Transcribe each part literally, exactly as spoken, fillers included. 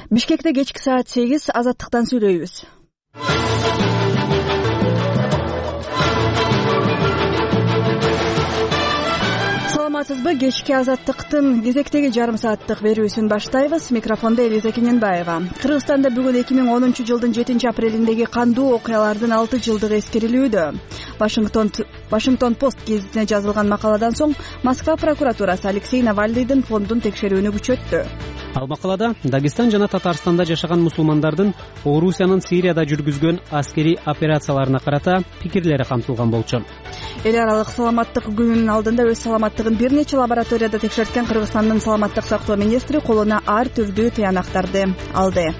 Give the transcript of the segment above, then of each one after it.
Бишкекте кечки саат сегиз Азаттыктан сүйлөйбүз. Саламатсызбы? Кечки Азаттыктын кезектеги жарым сааттык берүүсүн баштайбыз. Микрофондо Элиза Кененбаева. Кыргызстанда бүгүн эки миң онунчу жылдын жетинчи апрелиндеги кандуу окуялардын алты жылдыгы эскерилүүдө. Вашингтон Вашингтон Пост гезитине жазылган макаладан соң Москва прокуратурасы Алексей Навальныйдын фондун текшерүүнү күчөттү. Ал макалада Дагестан жана Татарстанда жашаган мусулмандардын Орусиянын Сирияда жүргүзгөн аскерий операцияларына карата пикирлери камтылган болчу. Эл аралык саламаттык күнүнүн алдында өз саламаттыгын бир нече лабораторияда текшерткен Кыргызстандын саламаттык сактоо министри колуна ар түрдүү тыянактарды алды.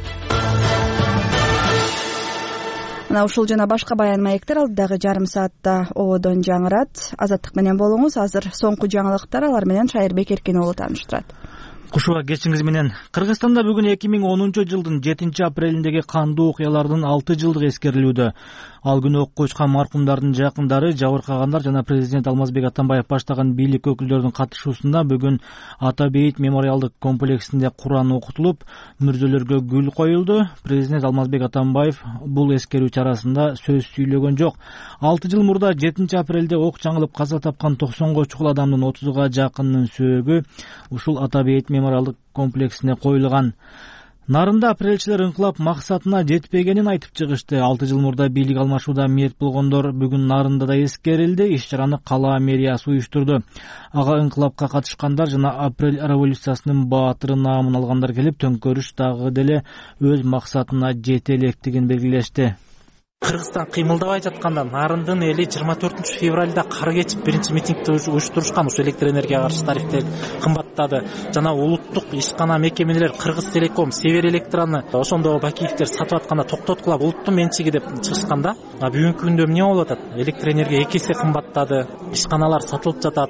Мына ушул жана башка баян маектер алдыдагы жарым саатта ободон жаңырат. Азаттык менен болуңуз. Азыр соңку жаңылыктар, алар менен Шайырбек Эркин уулу тааныштырат. Кушуба кечиңиз менен. Кыргызстанда бүгүн эки миң онунчу жылдын жетинчи апрелиндеги кандуу окуялардын алты жылдыгы эскерилүүдө. Ал күнү окко учкан маркумдардын жакындары, жабыркагандар жана президент Алмазбек Атамбаев баштаган бийлик өкүлдөрүнүн катышуусунда бүгүн Ата Бейит мемориалдык комплексинде Куран окутулуп, мүрзөлөргө гүл коюлду. Президент Алмазбек Атамбаев бул эскерүү чарасында сөз сүйлөгөн жок. алты жыл мурда жетинчи апрелде ок чаңылып каза тапкан токсонго чукул адамдын отузга жакынынын сөөгү ушул Ата Бейит мемориалдык комплексине коюлган. Нарында апрелчилер ыңкылап максатына жетпегенин айтып чыгышты. алты жыл мурда бийлик алмашууда мерт болгондор бүгүн Нарында да эскерилди. Иш-чараны кала мэриясы уюштурду. Ага ыңкылапка катышкандар жана апрель революциясынын баатыры наамын алгандар келип, төңкөрүш дагы деле өз максатына жете электигин белгилешти. Кыргызстан кыймылдабай жатканда Нарындын эли жыйырма төртүнчү февралда кар кечип биринчи митингди уюштурушкан. Ушу электр энергияга каршы тарифтер кымбаттады. Жана улуттук ишкана мекемелер Кыргыз Телеком, Север Электраны ошондо Бакиевдер сатып атканда токтоткула, улуттун менчиги деп чыгышканда, бүгүнкү күндө эмне болуп атат? Электр энергия эки эсе кымбаттады, ишканалар сатылып жатат.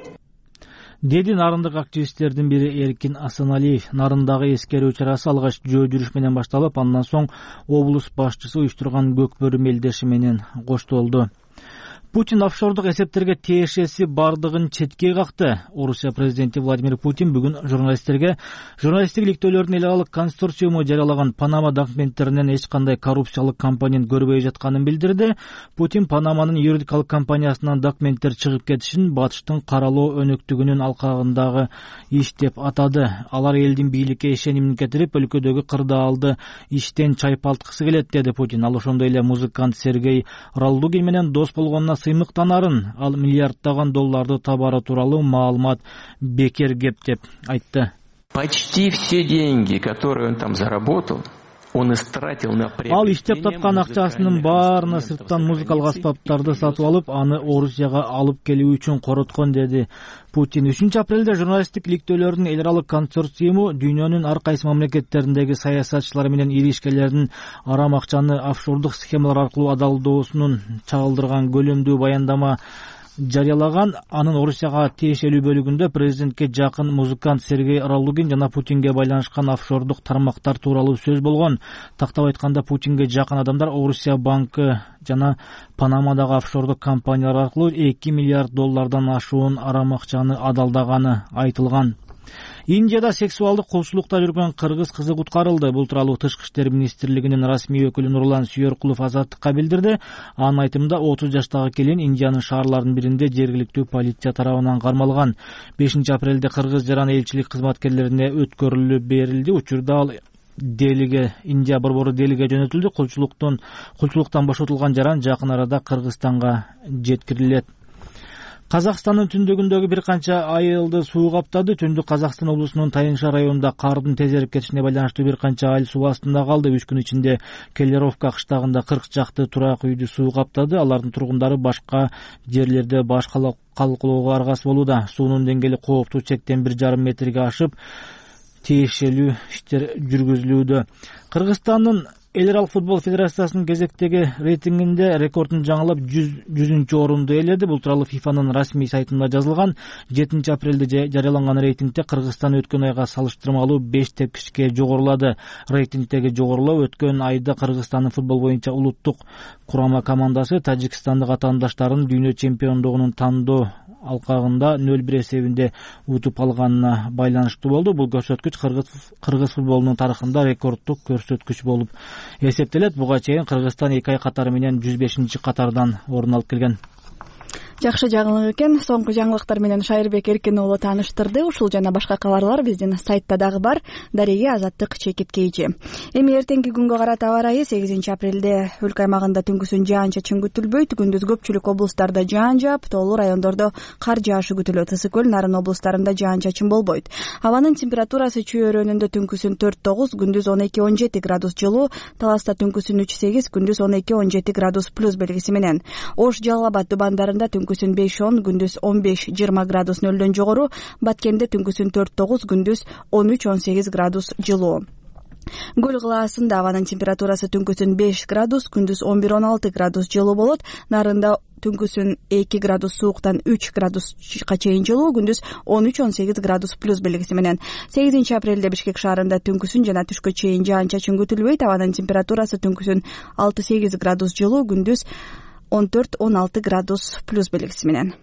Деди нарындык активисттердин бири Эркин Асаналиев. Нарындагы эскерүү чарасы алгач жөө жүрүш менен башталып, андан соң облус башчысы уюштурган көкбөрү мелдеши менен коштолду. Путин офшордук эсептерге тиешеси бардыгын четке какты. Орусия президенти Владимир Путин бүгүн журналисттерге журналисттик иликтөөлөрдүн эл аралык консорциуму жарыялаган Панама документтеринен эч кандай коррупциялык кампанияны көрбөй жатканын билдирди. Путин Панаманын юридикалык компаниясынан документтер чыгып кетишин батыштын каралоо өнөктүгүнүн алкагындагы иш деп атады. Алар элдин бийликке ишенимин кетирип, өлкөдөгү кырдаалды иштен чайпалткысы келет, деди Путин. Ал ошондой эле музыкант Сергей Ралдугин менен дос болгонуна сыймыктанарын, ал миллиарддаган долларды табары тууралуу маалымат бекер кеп деп айтты. Почти все деньги, которые он там заработал, он истратил на приобретение. Ал иштеп тапкан акчасынын баарына сырттан музыкалык аспаптарды сатып алып, аны Орусияга алып келүү үчүн короткон, деди Путин. үчүнчү апрелде журналисттик иликтөөлөрдүн эл аралык консорциуму дүйнөнүн ар кайсы мамлекеттериндеги саясатчылар менен ири ишкерлердин арам акчаны офшордук схемалар аркылуу адалдоосунун чагылдырган көлөмдүү баяндама жарыялаган. Анын Орусияга тиешелүү бөлүгүндө президентке жакын музыкант Сергей Ралдугин жана Путинге байланышкан офшордук тармактар тууралуу сөз болгон. Тактап айтканда, Путинге жакын адамдар Орусия банкы жана Панамадагы офшордук компаниялар аркылуу эки миллиард доллардан ашуун арам акчаны адалдаганы айтылган. Индияда сексуалдык кулчулукта жүргөн кыргыз кызы куткарылды. Бул тууралуу Тышкы иштер министрлигинин расмий өкүлү Нурлан Сүйөркулов Азаттыкка билдирди. Анын айтымында отуз жаштагы келин Индиянын шаарларынын биринде жергиликтүү полиция тарабынан кармалган. бешинчи апрелде кыргыз жаран элчилик кызматкерлерине өткөрүлүп берилди. Учурда ал Делиге, Индия борбору Делиге жөнөтүлдү. Кулчулуктан кулчулуктан бошотулган жаран жакын арада Кыргызстанга жеткирилет. Казакстандын түндүгүндөгү бир канча айылды суу каптады. Түндүк Казакстан облусунун Тайынша районунда кардын тез эрип кетишине байланыштуу бир канча айыл суу астында калды. үч күн ичинде Келлеровка кыштагында кырк чакты турак үйдү суу каптады. Алардын тургундары башка жерлерде баш калкалоого аргасыз болууда. Суунун деңгээли кооптуу чектен бир жарым метрге ашып, тиешелүү иштер жүргүзүлүүдө. Кыргызстандын Эл аралык футбол федерациясынын кезектеги рейтингинде рекордун жаңылап жүзүнчү орунду ээледи. Бул тууралуу ФИФАнын расмий сайтында жазылган. жетинчи апрелде жарыяланган рейтингде Кыргызстан өткөн айга салыштырмалуу беш тепкичке жогорулады. Рейтингдеги жогорулоо өткөн айда Кыргызстандын футбол боюнча улуттук курама командасы Тажикстандык атаандаштарын дүйнө чемпиондугунун тандоо алкагында нөл бир эсебинде утуп алганына байланыштуу болду. Бул көрсөткүч кыргыз футболунун тарыхында рекорддук көрсөткүч болуп эсептелет. Буга чейин Кыргызстан эки ай катары менен жүз бешинчи катардан орун алып келген. Жакшы жаңылык экен. Соңку жаңылыктар менен Шайырбек Эркин уулу тааныштырды. Ушул жана башка кабарлар биздин сайтта дагы бар. Дареги Азаттык чекит кейжи. Эми эртеңки күнгө карата аба ырайы сегизинчи апрелде өлкө аймагында түнкүсүн жаан-чачын күтүлбөйт. Күндүз көпчүлүк облустарда жаан жаап, тоолуу райондордо кар жаашы күтүлөт. Ысык көл, Нарын облустарында жаан-чачын болбойт. Абанын температурасы Чүй өрөөнүндө түнкүсүн төрт тогуз, күндүз он эки он жети градус жылуу, Таласта түнкүсүн үч сегиз, күндүз он эки он жети градус плюс белгиси менен. Ош, Жалал Абад тубандарында түнкүсүн беш он, күндүз он беш жыйырма градус нөлдөн жогору, Баткенде түнкүсүн төрт тогуз, күндүз он үч он сегиз градус жылуу. Гөл кылаасында абанын температурасы түнкүсүн беш градус, күндүз он бир он алты градус жылуу болот. Нарында түнкүсүн эки градус сууктан үч градуска чейин жылуу, күндүз он үч он сегиз градус плюс белгиси менен. сегизинчи апрелде Бишкек шаарында түнкүсүн жана түшкө чейин жаан-чачын күтүлбөйт. Абанын температурасы түнкүсүн алты сегиз градус жылуу, күндүз он төрт он алты градус плюс белгиси менен.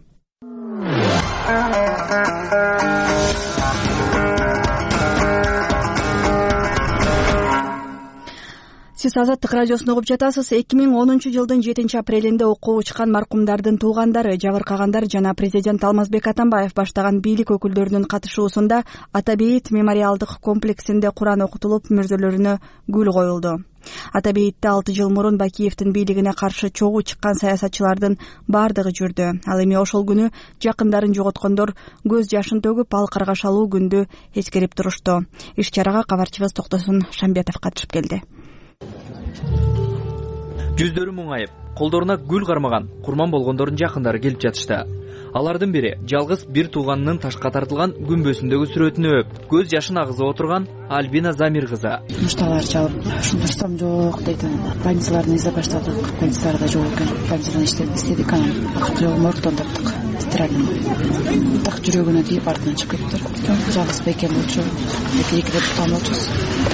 Сиз Азаттык радиосун угуп жатасыз. эки миң онунчу жылдын жетинчи апрелинде окууга учкан маркумдардын туугандары, жабыркагандар жана президент Алмазбек Атамбаев баштаган бийлик өкүлдөрүнүн катышуусунда Ата бейит мемориалдык комплексинде Куран окутулуп, мүрзөлөрүнө гүл коюлду. Ата бейитте алты жыл мурун Бакиевдин бийлигине каршы чогуу чыккан саясатчылардын бардыгы жүрдү. Ал эми ошол күнү жакындарын жоготкондор көз жашын төгүп, ал каргашалуу күндү эскерип турушту. Иш чарага кабарчыбыз Токтосун Шамбетов катышып келди. Жүздөрү муңайып, колдоруна гүл кармаган курман болгондордун жакындары келип жатышты. Алардын бири жалгыз бир тууганынын ташка тартылган күмбөсүндөгү сүрөтүнө өп, көз жашын агызып отурган Альбина Замир кызы. Мушталар чалып, ушунтурсам жок дейт. Больницаларды изде баштадык, больницаларда жок экен. Больницадан иштедик, анан акыркы моргтон таптык. Стиральный. Так жүрөгүнө тийип артынан чыгып кетиптир. Жалгыз бекем болчу. Эки рет тутам болчусу.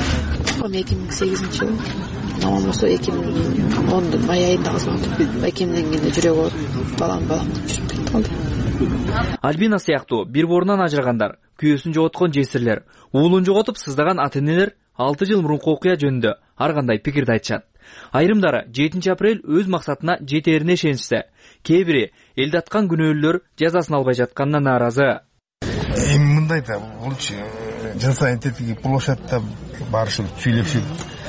эки миң сегизинчи жыл намаз болсо эки миң ондун май айында кызмат байкемденгенде жүрөгү ооруп балам балам деп жүрүп кетти калды. Альбина сыяктуу бир борунан ажырагандар, күйөөсүн жоготкон жесирлер, уулун жоготуп сыздаган ата-энелер алты жыл мурунку окуя жөнүндө ар кандай пикирди айтышат. Айрымдары жетинчи апрель өз максатына жетерине ишенишсе, кээ бири элди аткан күнөөлүүлөр жазасын албай жатканына нааразы. Эми мындай да болчу, жыл сайын тетиги площадьта барышып, сүйлөшүп,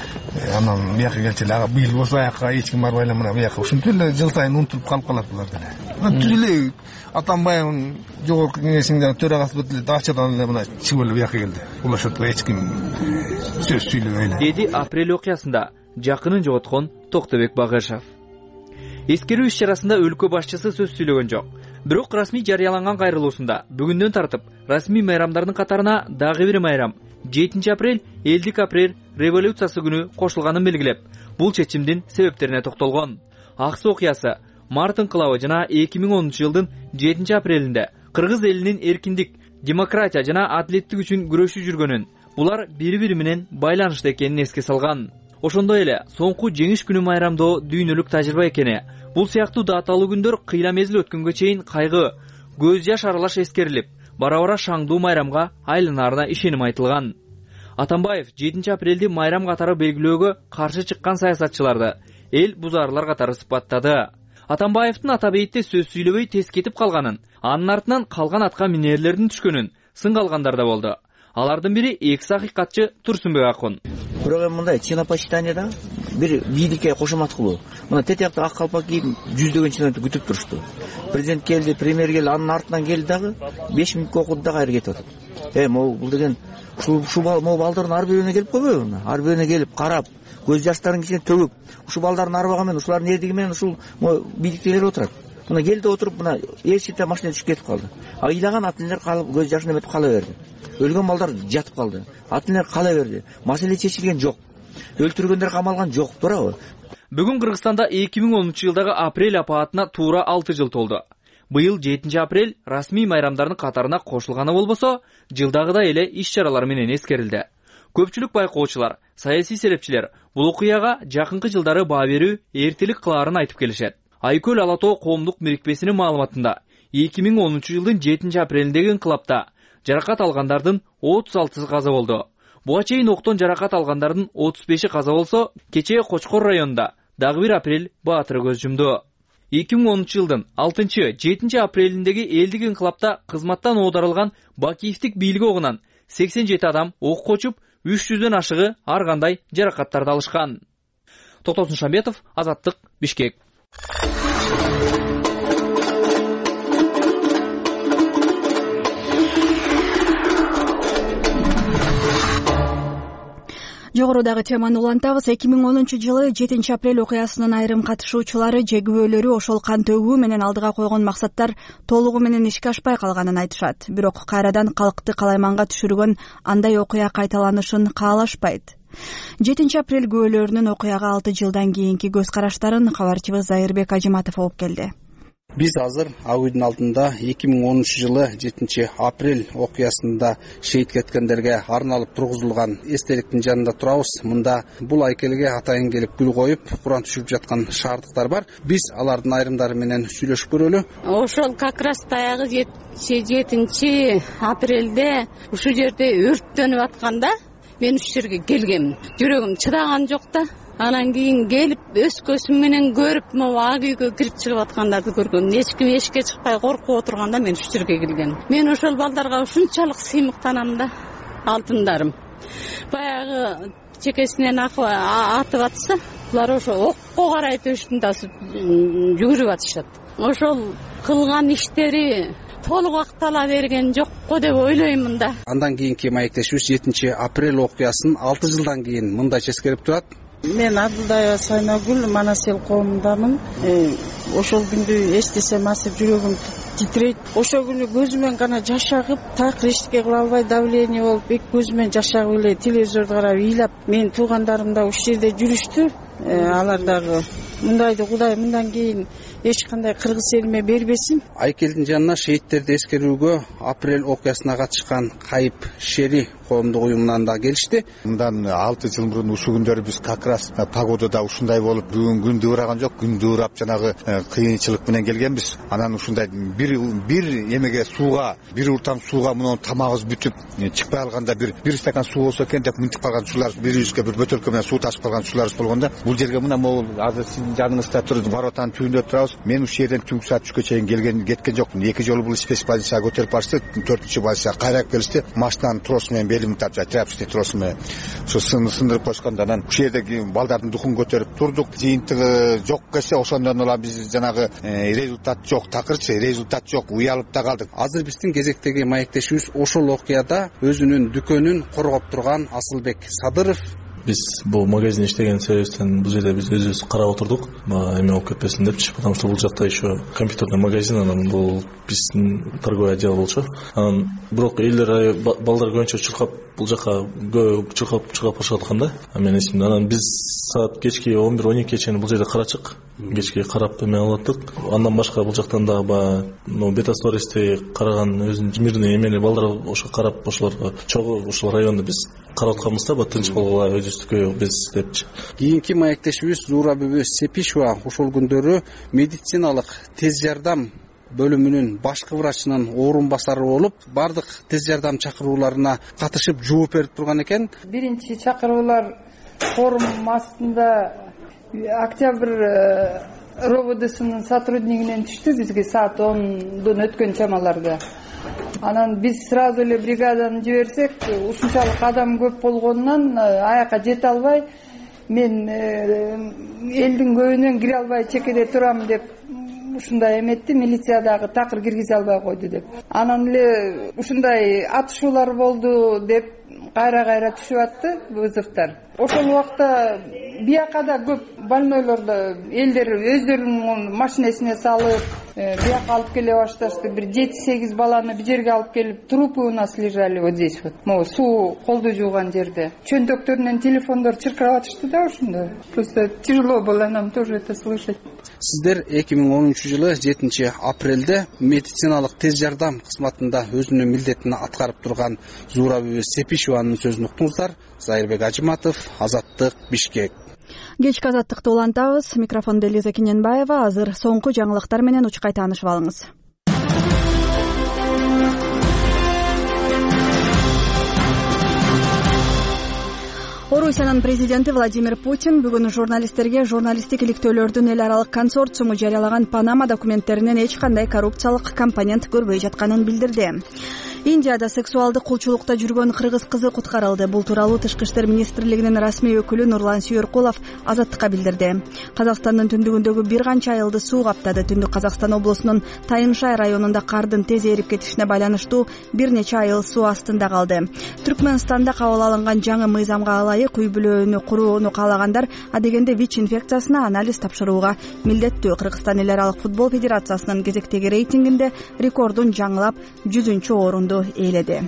анан бияка келчү ага быйыл болсо аяка эч ким барбай эле мына бияка ушинтип эле жыл сайын унутулуп калып калат булар деле. Түз эле Атамбаевдин жогорку кеңешинин төрагасы болуп эле дачадан эле мына чыгып эле бияка келди. Площадька эч ким сөз сүйлөбөй эле. Деди апрель окуясында жакынын жоготкон Токтобек Багышев. Эскерүү иш чарасында өлкө башчысы сөз сүйлөгөн жок. Бирок расмий жарыяланган кайрылуусунда бүгүндөн тартып расмий майрамдардын катарына дагы бир майрам жетинчи апрель элдик апрель революциясы күнү кошулганын белгилеп, бул чечимдин себептерине токтолгон. Аксы окуясы март инкылабы жана эки миң онунчу жылдын жетинчи апрелинде кыргыз элинин эркиндик, демократия жана адилеттик үчүн күрөшүп жүргөнүн, булар бири-бири менен байланыштуу экенин эске салган. Ошондой эле соңку жеңиш күнү майрамдоо дүйнөлүк тажрыйба экени, бул сыяктуу даталуу күндөр кыйла мезгил өткөнгө чейин кайгы, көз жаш аралаш эскерилип, бара-бара шаңдуу майрамга айланаарына ишеним айтылган. Атамбаев жетинчи апрелди майрам катары белгилөөгө каршы чыккан саясатчыларды эл бузаарлар катары сыпаттады. Атамбаевдин Ата бейитте сөз сүйлөбөй тез кетип калганын, анын артынан калган атка минерлердин түшкөнүн сын калгандар да болду. Алардын бири экс акыйкатчы Турсунбек Акун. Бирок эми мындай чинопочитанияда бир бийликке кошомат кылуу. Мына тетиякта ак калпак кийип жүздөгөн чиновник күтүп турушту. Президент келди, премьер келди, анын артынан келди дагы беш мүнөткө окуду да кайра кетип атат. Э, могу бул деген ушул ушул могу балдардын ар бирөөнө келип койбойбу? Ар бирөөнө келип карап, көз жаштарын кичине төгүп, ушул балдардын арбагы менен, ушулардын эрдиги менен ушул бийликте келип отурат. Мына келди отуруп, мына эшикте машина түшүп кетип калды. Айлаган ата-энелер калып көз жашын эметип кала берди. Өлгөн балдар жатып калды. Ата-энелер кала берди. Маселе чечилген жок. Өлтүргөндөр камалган жок, туурабы? Бүгүн Кыргызстанда эки миң онунчу жылдагы апрель апаатына туура алты жыл толду. Быйыл жетинчи апрель расмий майрамдардын катарына кошулганы болбосо, жылдагыдай эле иш чаралар менен эскерилди. Көпчүлүк байкоочулар, саясий серепчилер бул окуяга жакынкы жылдары баа берүү, эртелик кылаарын айтып келишет. Айкөл Ала Тоо коомдук мирикпесинин маалыматында эки миң онунчу жылдын жетинчи апрелиндеги инкылапта жаракат алгандардын отуз алтысы каза болду. Буга чейин октон жаракат алгандардын отуз беши каза болсо, кечээ Кочкор районунда дагы бир апрель баатыры көз жумду. эки миң онунчу жылдын алтынчы жетинчи апрелиндеги элдик инкылапта кызматтан оодарылган Бакиевдик бийлиги огунан сексен жети адам окко очуп, үч жүздөн ашыгы ар кандай жаракаттарды алышкан. Токтосун Шамбетов, Азаттык, Бишкек. Жогорудагы теманы улантабыз. эки миң онунчу жылы жетинчи апрель окуясынын айрым катышуучулары же күбөлөрү ошол кан төгүү менен алдыга койгон максаттар толугу менен ишке ашпай калганын айтышат. Бирок кайрадан калкты калайманга түшүргөн андай окуя кайталанышын каалашпайт. жетинчи апрель күбөлөрүнүн окуяга алты жылдан кийинки көз караштарын кабарчыбыз Зайырбек Ажыматов алып келди. Биз азыр ак үйдүн алдында эки миң онунчу жылы жетинчи апрель окуясында шейит кеткендерге арналып тургузулган эстеликтин жанында турабыз. Мында бул айкелге атайын келип гүл коюп, Куран түшүрүп жаткан шаардыктар бар. Биз алардын айрымдары менен сүйлөшүп көрөлү. Ошол как раз баягы жетинчи апрелде ушул жерде өрттөнүп атканда мен ушул жерге келгемин. Жүрөгүм чыдаган жок да. Анан кийин келип өз көзүм менен көрүп, могу ак үйгө кирип чыгып аткандарды көргөм. Эч ким эшикке чыкпай коркуп отурганда мен ушул жерге келгем. Мен ошол балдарга ушунчалык сыймыктанам да, алтындарым. Баягы чекесинен атып атса, булар ошо окко карай төштүн тасып жүгүрүп атышат. Ошол кылган иштери толук актала берген жокко деп ойлоймун да. Андан кийинки маектешибиз жетинчи апрель окуясын алты жылдан кийин мындайча эскерип турат. Мен Абдулдаева Сайнагүл, Манасел коомундамын. Ошол күндү эстесем асып жүрөгүм титрейт. Ошол күнү көзүмөн гана жаш агып, такыр эчтеке кыла албай давление болуп, эки көзүмөн жаш агып эле телевизорду карап ыйлап, менин туугандарым да ушул жерде жүрүштү. Алар дагы мындайды Кудай мындан кийин эч кандай кыргыз элиме бербесин. Айкелдин жанына шейттерди эскерүүгө апрель окуясына катышкан Кайып Шери коомдук уюмунан да келишти. Мындан алты жыл мурун ушул күндөрү биз как раз погодада ушундай болуп, бүгүн күн дыбыраган жок, күн дыбырап жанагы кыйынчылык менен келгенбиз. Анан ушундай бир бир эмеге сууга, бир уртам сууга мунун тамагыбыз бүтүп чыкпай калганда бир бир стакан суу болсо экен деп мынтип калган ушулар бирибизге бир бөтөлкө менен суу ташып калган ушуларыбыз болгондо, бул жерге мына могул азыр сиздин жаныңызда туруп воротанын түбүндө турабыз. Мен ушул жерден түнкү саат үчкө чейин келген кеткен жокмун. Эки жолу бул спец позицияга көтөрүп барышты, төртүнчү позицияга кайрап келишти. Машинанын тросу менен белим тартып, тряпочный тросу менен ушу сындырып коюшканда, анан ушул жердеги балдардын духун көтөрүп турдук. Жыйынтыгы жок келсе, ошондон улам биз жанагы результат жок, такырчы результат жок, уялып да калдык. Азыр биздин кезектеги маектешибиз ошол окуяда өзүнүн дүкөнүн коргоп турган Асылбек Садыров. Биз бул магазин иштеген себептен бул жерде биз өзүбүз карап отурдук, эме болуп кетпесин депчи, потому что бул жакта еще компьютерный магазин, анан бул биздин торговый отдел болчу. Анан бирок элдер балдар көбүнчө чуркап бул жака чуркап чыгып башып аткан да. Мен эсимде, анан биз саат кечки он бир он экиге чейин бул жерде карачык, кечки карап эме алып аттык. Андан башка бул жактан дагы баягы ну бета стористи караган өзүнүн мирный эмени балдар ошо карап, ошолорго чогуу ушул районду биз карап атканбыз да, тынч болгула өзүбүздүкү биз депчи. Кийинки маектешибиз Зуура бүбү Сепишева ошол күндөрү медициналык тез жардам бөлүмүнүн башкы врачынын орун басары болуп, бардык тез жардам чакырууларына катышып жооп берип турган экен. Биринчи чакыруулар форум астында Октябрь РОВДсынын сотруднигинен түштү бизге саат ондон өткөн чамаларда. Анан биз сразу эле бригаданы жиберсек, ушунчалык адам көп болгонунан аяка жете албай, мен элдин көбүнөн кире албай чекеде турам деп ушундай эметти, милиция дагы такыр киргизе албай койду деп. Анан эле ушундай атышуулар болду деп кайра-кайра түшүп атты вызовтар. Ошол убакта бияка да көп больнойлорду элдер өздөрүнүн машинесине салып, бияка алып келе башташты. Бир жети сегиз баланы бир жерге алып келип, трупы у нас лежали вот здесь вот. Могу суу колду жууган жерде. Чөнтөктөрүнөн телефондор чыркырап атышты да ошондо. Просто тяжело было нам тоже это слышать. Сиздер эки миң онунчу жылы жетинчи апрелде медициналык тез жардам кызматында өзүнүн милдетин аткарып турган Зуура бүбү Сепишеванын сөзүн уктуңуздар. Зайырбек Ажыматов, Азаттык, Бишкек. Кечки азаттыкты улантабыз. Микрофондо Элиза Кененбаева. Азыр соңку жаңылыктар менен учкай таанышып алыңыз. Орусиянын президенти Владимир Путин бүгүн журналисттерге журналисттик иликтөөлөрдүн эл аралык консорциуму жарыялаган Панама документтеринен эч кандай коррупциялык компонент көрбөй жатканын билдирди. Индияда сексуалдык кулчулукта жүргөн кыргыз кызы куткарылды. Бул тууралуу Тышкы иштер министрлигинин расмий өкүлү Нурлан Сүйөркулов Азаттыкка билдирди. Казакстандын түндүгүндөгү бир канча айылды суу каптады. Түндүк Казакстан облусунун Тайыншай районунда кардын тез эрип кетишине байланыштуу бир нече айыл суу астында калды. Түркмөнстанда кабыл алынган жаңы мыйзамга ылайык үй бүлөнү курууну каалагандар адегенде ВИЧ инфекциясына анализ тапшырууга милдеттүү. Кыргызстан эл аралык футбол федерациясынын кезектеги рейтингинде рекордун жаңылап жүзүнчү орунду ээледи.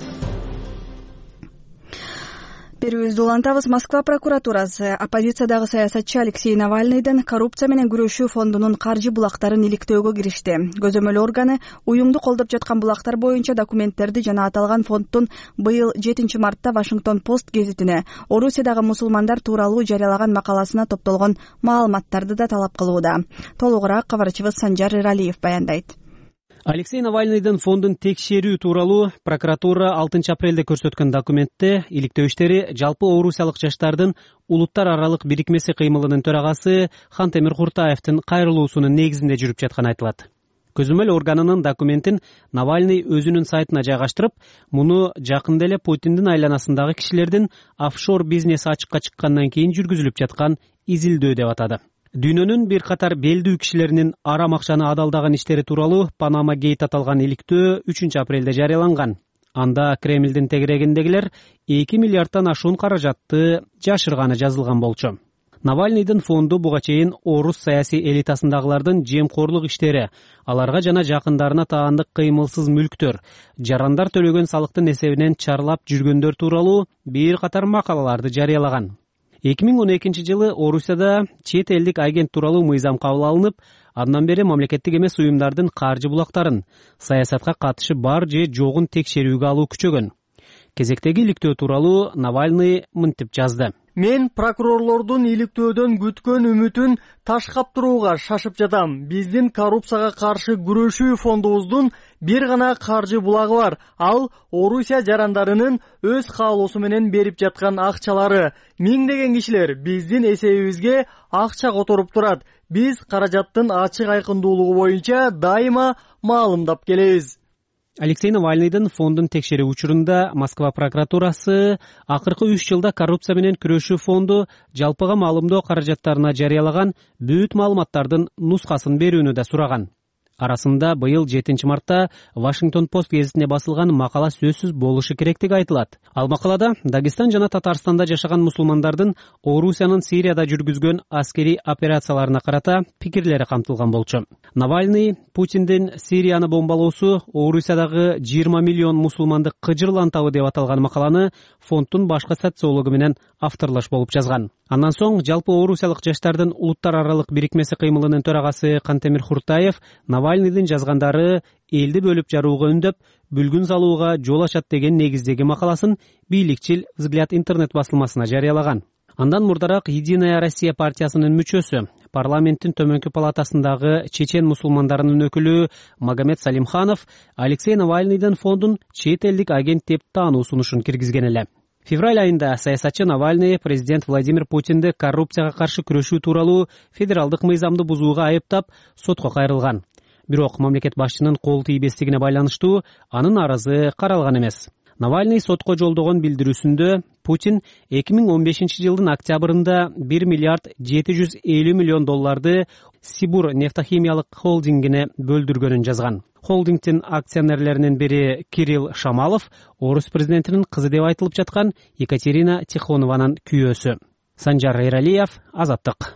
Берүүбүздү улантабыз. Москва прокуратурасы оппозициядагы саясатчы Алексей Навальныйдын коррупция менен күрөшүү фондунун каржы булактарын иликтөөгө киришти. Көзөмөл органы уюмду колдоп жаткан булактар боюнча документтерди жана аталган фонддун быйыл жетинчи мартта Вашингтон Пост гезитине Орусиядагы мусулмандар тууралуу жарыялаган макаласына топтолгон маалыматтарды да талап кылууда. Толугураак кабарчыбыз Санжар Эралиев баяндайт. Алексей Навальныйдын фондун текшерүү тууралуу прокуратура алтынчы апрелде көрсөткөн документте иликтөө иштери жалпы орусиялык жаштардын улуттар аралык бирикмеси кыймылынын төрагасы Хантемир Куртаевдин кайрылуусунун негизинде жүрүп жатканы айтылат. Көзөмөл органынын документин Навальный өзүнүн сайтына жайгаштырып, муну жакында эле Путиндин айланасындагы кишилердин офшор бизнес ачыкка чыккандан кийин жүргүзүлүп жаткан изилдөө деп атады. Дүйнөнүн бир катар белдүү кишилеринин арам акчаны адалдаган иштери тууралуу Панама гейт аталган иликтөө үчүнчү апрелде жарыяланган. Анда Кремлдин тегерегиндегилер эки миллиардтан ашуун каражатты жашырганы жазылган болчу. Навальныйдын фонду буга чейин орус саясий элитасындагылардын жемкорлук иштери, аларга жана жакындарына таандык кыймылсыз мүлктөр, жарандар төлөгөн салыктын эсебинен чарлап жүргөндөр тууралуу бир катар макалаларды жарыялаган. эки миң он экинчи жылы Орусияда чет элдик агент тууралуу мыйзам кабыл алынып, андан бери мамлекеттик эмес уюмдардын каржы булактарын саясатка катышы бар же жогун текшерүүгө алуу күчөгөн. Кезектеги иликтөө тууралуу Навальный мынтип жазды. Мен прокурорлордун иликтөөдөн күткөн үмүтүн ташкап турууга шашып жатам. Биздин коррупцияга каршы күрөшүү фондубуздун бир гана каржы булагы бар. Ал Орусия жарандарынын өз каалоосу менен берип жаткан акчалары. Миңдеген кишилер биздин эсебибизге акча которуп турат. Биз каражаттын ачык айкындуулугу боюнча дайыма маалымдап келебиз. Алексей Навальныйдын фондун текшерүү учурунда Москва прокуратурасы акыркы үч жылда коррупция менен күрөшүү фонду жалпыга маалымдоо каражаттарына жарыялаган бүт маалыматтардын нускасын берүүнү да сураган. Арасында быйыл жетинчи мартта Вашингтон Пост гезитине басылган макала сөзсүз болушу керектиги айтылат. Ал макалада Дагестан жана Татарстанда жашаган мусулмандардын Орусиянын Сирияда жүргүзгөн аскерий операцияларына карата пикирлери камтылган болчу. Навальный Путиндин Сирияны бомбалоосу Орусиядагы жыйырма миллион мусулманды кыжырлантабы деп аталган макаланы фонддун башкы социологу менен авторлаш болуп жазган. Андан соң жалпы орусиялык жаштардын улуттар аралык бирикмеси кыймылынын төрагасы Кантемир Куртаев Навальныйдын жазгандары элди бөлүп жарууга үндөп, бүлгүн салууга жол ачат деген негиздеги макаласын бийликчил «Взгляд» интернет басылмасына жарыялаган. Андан мурдараак Единая Россия партиясынын мүчөсү, парламенттин төмөнкү палатасындагы чечен мусулмандарынын өкүлү Магомед Салимханов Алексей Навальныйдын фондун чет элдик агент деп таануу сунушун киргизген эле. Февраль айында саясатчы Навальный президент Владимир Путинди коррупцияга каршы күрөшүү тууралуу федералдык мыйзамды бузууга айыптап сотко кайрылган. Бирок мамлекет башчынын кол тийбестигине байланыштуу анын арызы каралган эмес. Навальный сотко жолдогон билдирүүсүндө Путин эки миң он бешинчи жылдын октябрында бир миллиард жети жүз элүү миллион долларды Сибур нефтохимиялык холдингине бөлдүргөнүн жазган. Холдингдин акционерлеринин бири Кирилл Шамалов орус президентинин кызы деп айтылып жаткан Екатерина Тихонованын күйөөсү. Санжар Эралиев, Азаттык.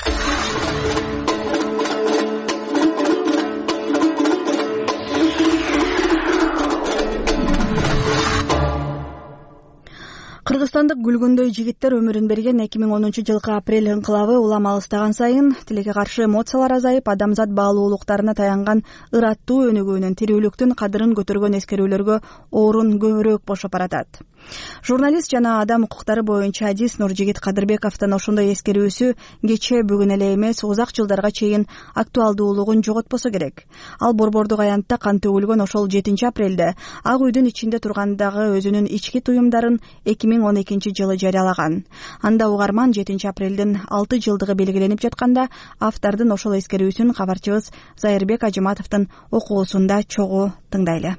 Кыргызстандык гүлгөндөй жигиттер өмүрүн берген эки миң онунчу жылкы апрель инкылабы улам алыстаган сайын тилекке каршы эмоциялар азайып, адамзат баалуулуктарына таянган ыраттуу өнүгүүнүн тирүүлүктүн кадырын көтөргөн эскерүүлөргө орун көбүрөөк бошоп баратат. Журналист жана адам укуктары боюнча адис Нуржигит Кадырбековдун ошондой эскерүүсү кече бүгүн эле эмес, узак жылдарга чейин актуалдуулугун жоготпосо керек. Ал борбордук аянтта кан төгүлгөн ошол жетинчи апрелде Ак үйдүн ичинде тургандагы өзүнүн ички туюмдарын эки миң он экинчи жылы жарыялаган. Анда угарман жетинчи апрелдин алты жылдыгы белгиленип жатканда автордун ошол эскерүүсүн кабарчыбыз Зайырбек Ажыматовдун окуусунда чогуу тыңдайлы.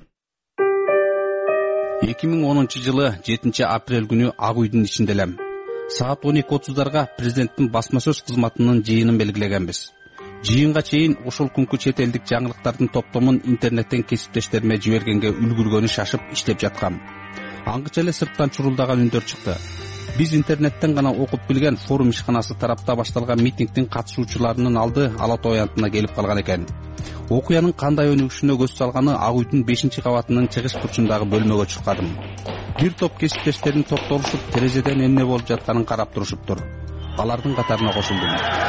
эки миң онунчу жылы жетинчи апрель күнү Ак үйдүн ичинде элем. Саат он эки отуздарга президенттин басма сөз кызматынын жыйынын белгилегенбиз. Жыйынга чейин ошол күнкү чет элдик жаңылыктардын топтомун интернеттен кесиптештериме жибергенге үлгүргөнү шашып иштеп жаткам. Аңгыча эле сырттан чурулдаган үндөр чыкты. Биз интернеттен гана окуп билген форум ишканасы тарапта башталган митингдин катышуучуларынын алды Ала Тоо аянтына келип калган экен. Окуянын кандай өнүгүшүнө көз салганы Ак үйдүн бешинчи кабатынын чыгыш бурчундагы бөлмөгө чыккадым. Бир топ кесиптештерин топтолушуп терезеден эмне болуп жатканын карап турушуптур. Алардын катарына кошулдум.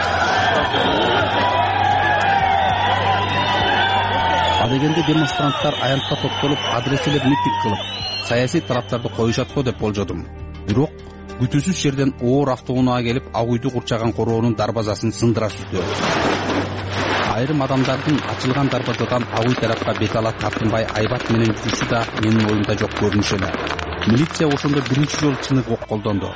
Адегенде демонстранттар аянтка топтолуп, адреселеп митинг кылып, саясий талаптарды коюшат го деп болжодум. Бирок күтүүсүз жерден оор автоунаа келип, Ак үйдү курчаган короонун дарбазасын сындыра сүздү. Айрым адамдардын ачылган дарбазадан Ак үй тарапка бет ала тартынбай айбат менен жүрүшү да менин оюмда жок көрүнүш эле. Милиция ошондо биринчи жолу чынык ок колдонду.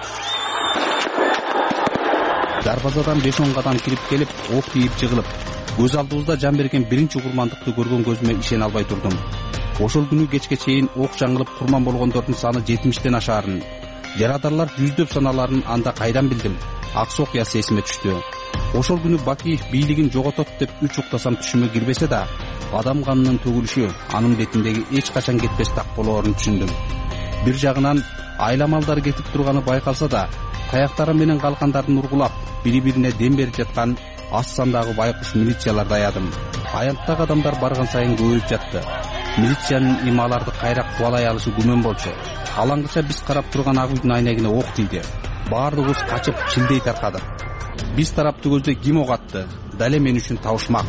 Дарбазадан беш он кадам кирип келип, ок тийип жыгылып, көз алдыбызда жан берген биринчи курмандыкты көргөн көзүмө ишене албай турдум. Ошол күнү кечке чейин ок жаңылып курман болгондордун саны жетимиштен ашаарын, жарадарлар жүздөп саналарын анда кайдан билдим. Аксы окуясы эсиме түштү. Ошол күнү Бакиев бийлигин жоготот деп үч уктасам түшүмө кирбесе да, адам канынын төгүлүшү анын бетиндеги эч качан кетпес так болоорун түшүндүм. Бир жагынан айламалдар кетип турганы байкалса да, таяктары менен калкандардын ургулап, бири-бирине дем берип жаткан аз сандагы байкуш милицияларды аядым. Аянттагы адамдар барган сайын көбөйүп жатты. Милициянын ималарды кайра кубалай алышы күмөн болчу. Алаңгыча биз карап турган Ак үйдүн айнегине ок тийди. Баардыгыбыз качып чилдей таркадык. Биз тарапты көздөй ким ок атты? Дале мен үчүн табышмак.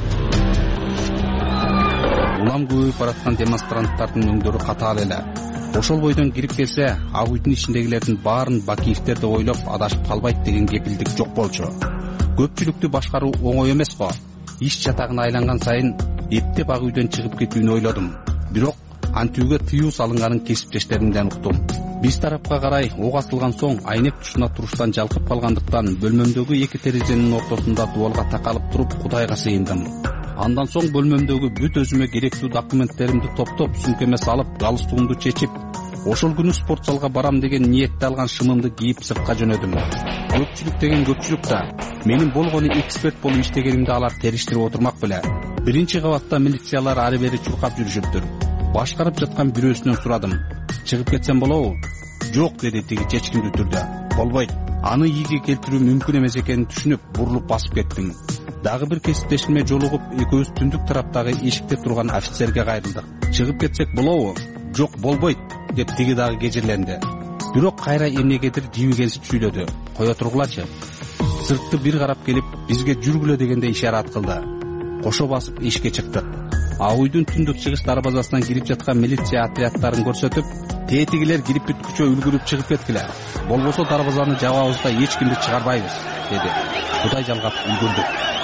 Улам көбөйүп бараткан демонстранттардын өңдөрү катаал эле. Ошол бойдон кирип келсе, Ак үйдүн ичиндегилердин баарын Бакиевтер деп ойлоп адашып калбайт деген кепилдик жок болчу. Көпчүлүктү башкаруу оңой эмес го. Иш чатагына айланган сайын эптеп Ак үйдөн чыгып кетүүнү ойлодум. Бирок антүүгө тыюу салынганын кесиптештеримден уктум. Биз тарапка карай ок атылган соң айнек тушуна туруштан жалкып калгандыктан бөлмөмдөгү эки терезенин ортосунда дубалга такалып туруп Кудайга сыйындым. Андан соң бөлмөмдөгү бүт өзүмө керектүү документтеримди топтоп, сүмкеме салып, галстугумду чечип, ошол күнү спорт залга барам деген ниетте алган шымымды кийип сыртка жөнөдүм. Көпчүлүк деген көпчүлүк да менин болгону эксперт болуп иштегенимди алар териштирип отурмак беле. Биринчи кабатта милициялар ары бери чуркап жүрүшүптүр. Башкарып жаткан бирөөсүнөн сурадым. Чыгып кетсем болобу? Жок деди тиги чечкиндүү түрдө. Болбойт. Аны ийге келтирүү мүмкүн эмес экенин түшүнүп, бурулуп басып кеттим. Дагы бир кесиптешиме жолугуп, экөөбүз түндүк тараптагы эшикте турган офицерге кайрылдык. Чыгып кетсек болобу? Жок, болбойт, деп тиги дагы кежирленди. Бирок кайра эмнегедир жибигенсип сүйлөдү. Кое тургулачы. Сыртты бир карап келип, бизге жүргүлө дегенде ишарат кылды. Кошо басып эшикке чыктык. Ак үйдүн түндүк чыгыш дарбазасынан кирип жаткан милиция отряддарын көрсөтүп, тетигилер кирип бүткүчө үлгүрүп чыгып кеткиле. Болбосо дарбазаны жабабыз да эч кимди чыгарбайбыз, деди. Кудай жалгап үлгүрдүк.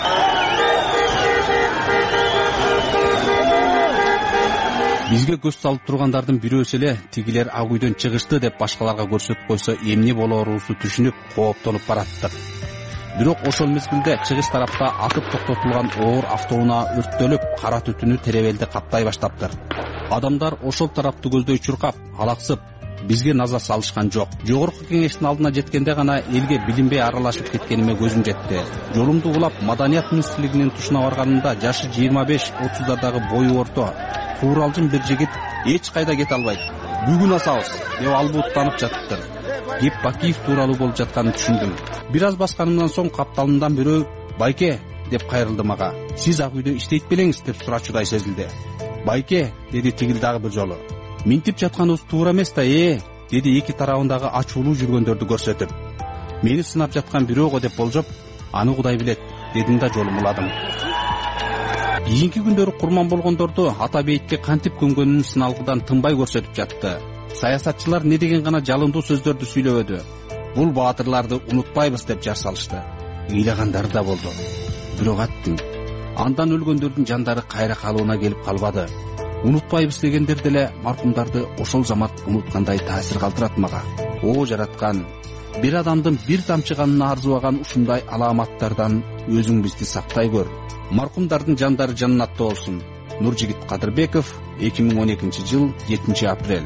Бизге көз салып тургандардын бирөөсү эле тигилер Ак үйдөн чыгышты деп башкаларга көрсөтүп койсо эмне болоорубузду түшүнүп, кооптонуп бараттык. Бирок ошол мезгилде чыгыш тарапта атып токтотулган оор автоунаа өрттөлүп, кара түтүнү теребелди каптай баштаптыр. Адамдар ошол тарапты көздөй чуркап, алаксып, бизге назар салышкан жок. Жогорку кеңештин алдына жеткенде гана элге билинбей аралашып кеткениме көзүм жетти. Жолумду улап Маданият министрлигинин тушуна барганымда жашы жыйырма беш отуздардагы бою орто, кууралжын бир жигит эч кайда кете албайт. Бүгүн асабыз деп албуттанып жатыптыр. Кеп Бакиев тууралуу болуп жатканын түшүндүм. Бир аз басканымдан соң капталымдан бирөө «Байке» деп кайрылды мага. «Сиз Ак үйдө иштейт белеңиз?» деп сурачудай сезилди. «Байке» деди тигил дагы бир жолу. «Минтип жатканыбыз туура эмес да, э?» деди эки тарабындагы ачуулуу жүргөндөрдү көрсөтүп. «Мени сынап жаткан бирөө го» деп болжоп, «Аны Кудай билет» дедим да жолумду уладым. Кийинки күндөрү курман болгондорду Ата бейитке кантип көмгөнүн сыналгыдан тынбай көрсөтүп жатты. саясатчылар не деген гана жалындуу сөздөрдү сүйлөбөдү. Бул баатырларды унутпайбыз деп жар салышты. Ыйлагандары да болду. Бирок аттың андан өлгөндөрдүн жандары кайра калыбына келип калбады. Унутпайбыз дегендер деле маркумдарды ошол замат унуткандай таасир калтырат мага. О жараткан, бир адамдын бир тамчы канына арзыбаган ушундай аламаттардан өзүң бизди сактай көр. Маркумдардын жандары жаннатта болсун. Нуржигит Кадырбеков, эки миң он экинчи жыл жетинчи апрель.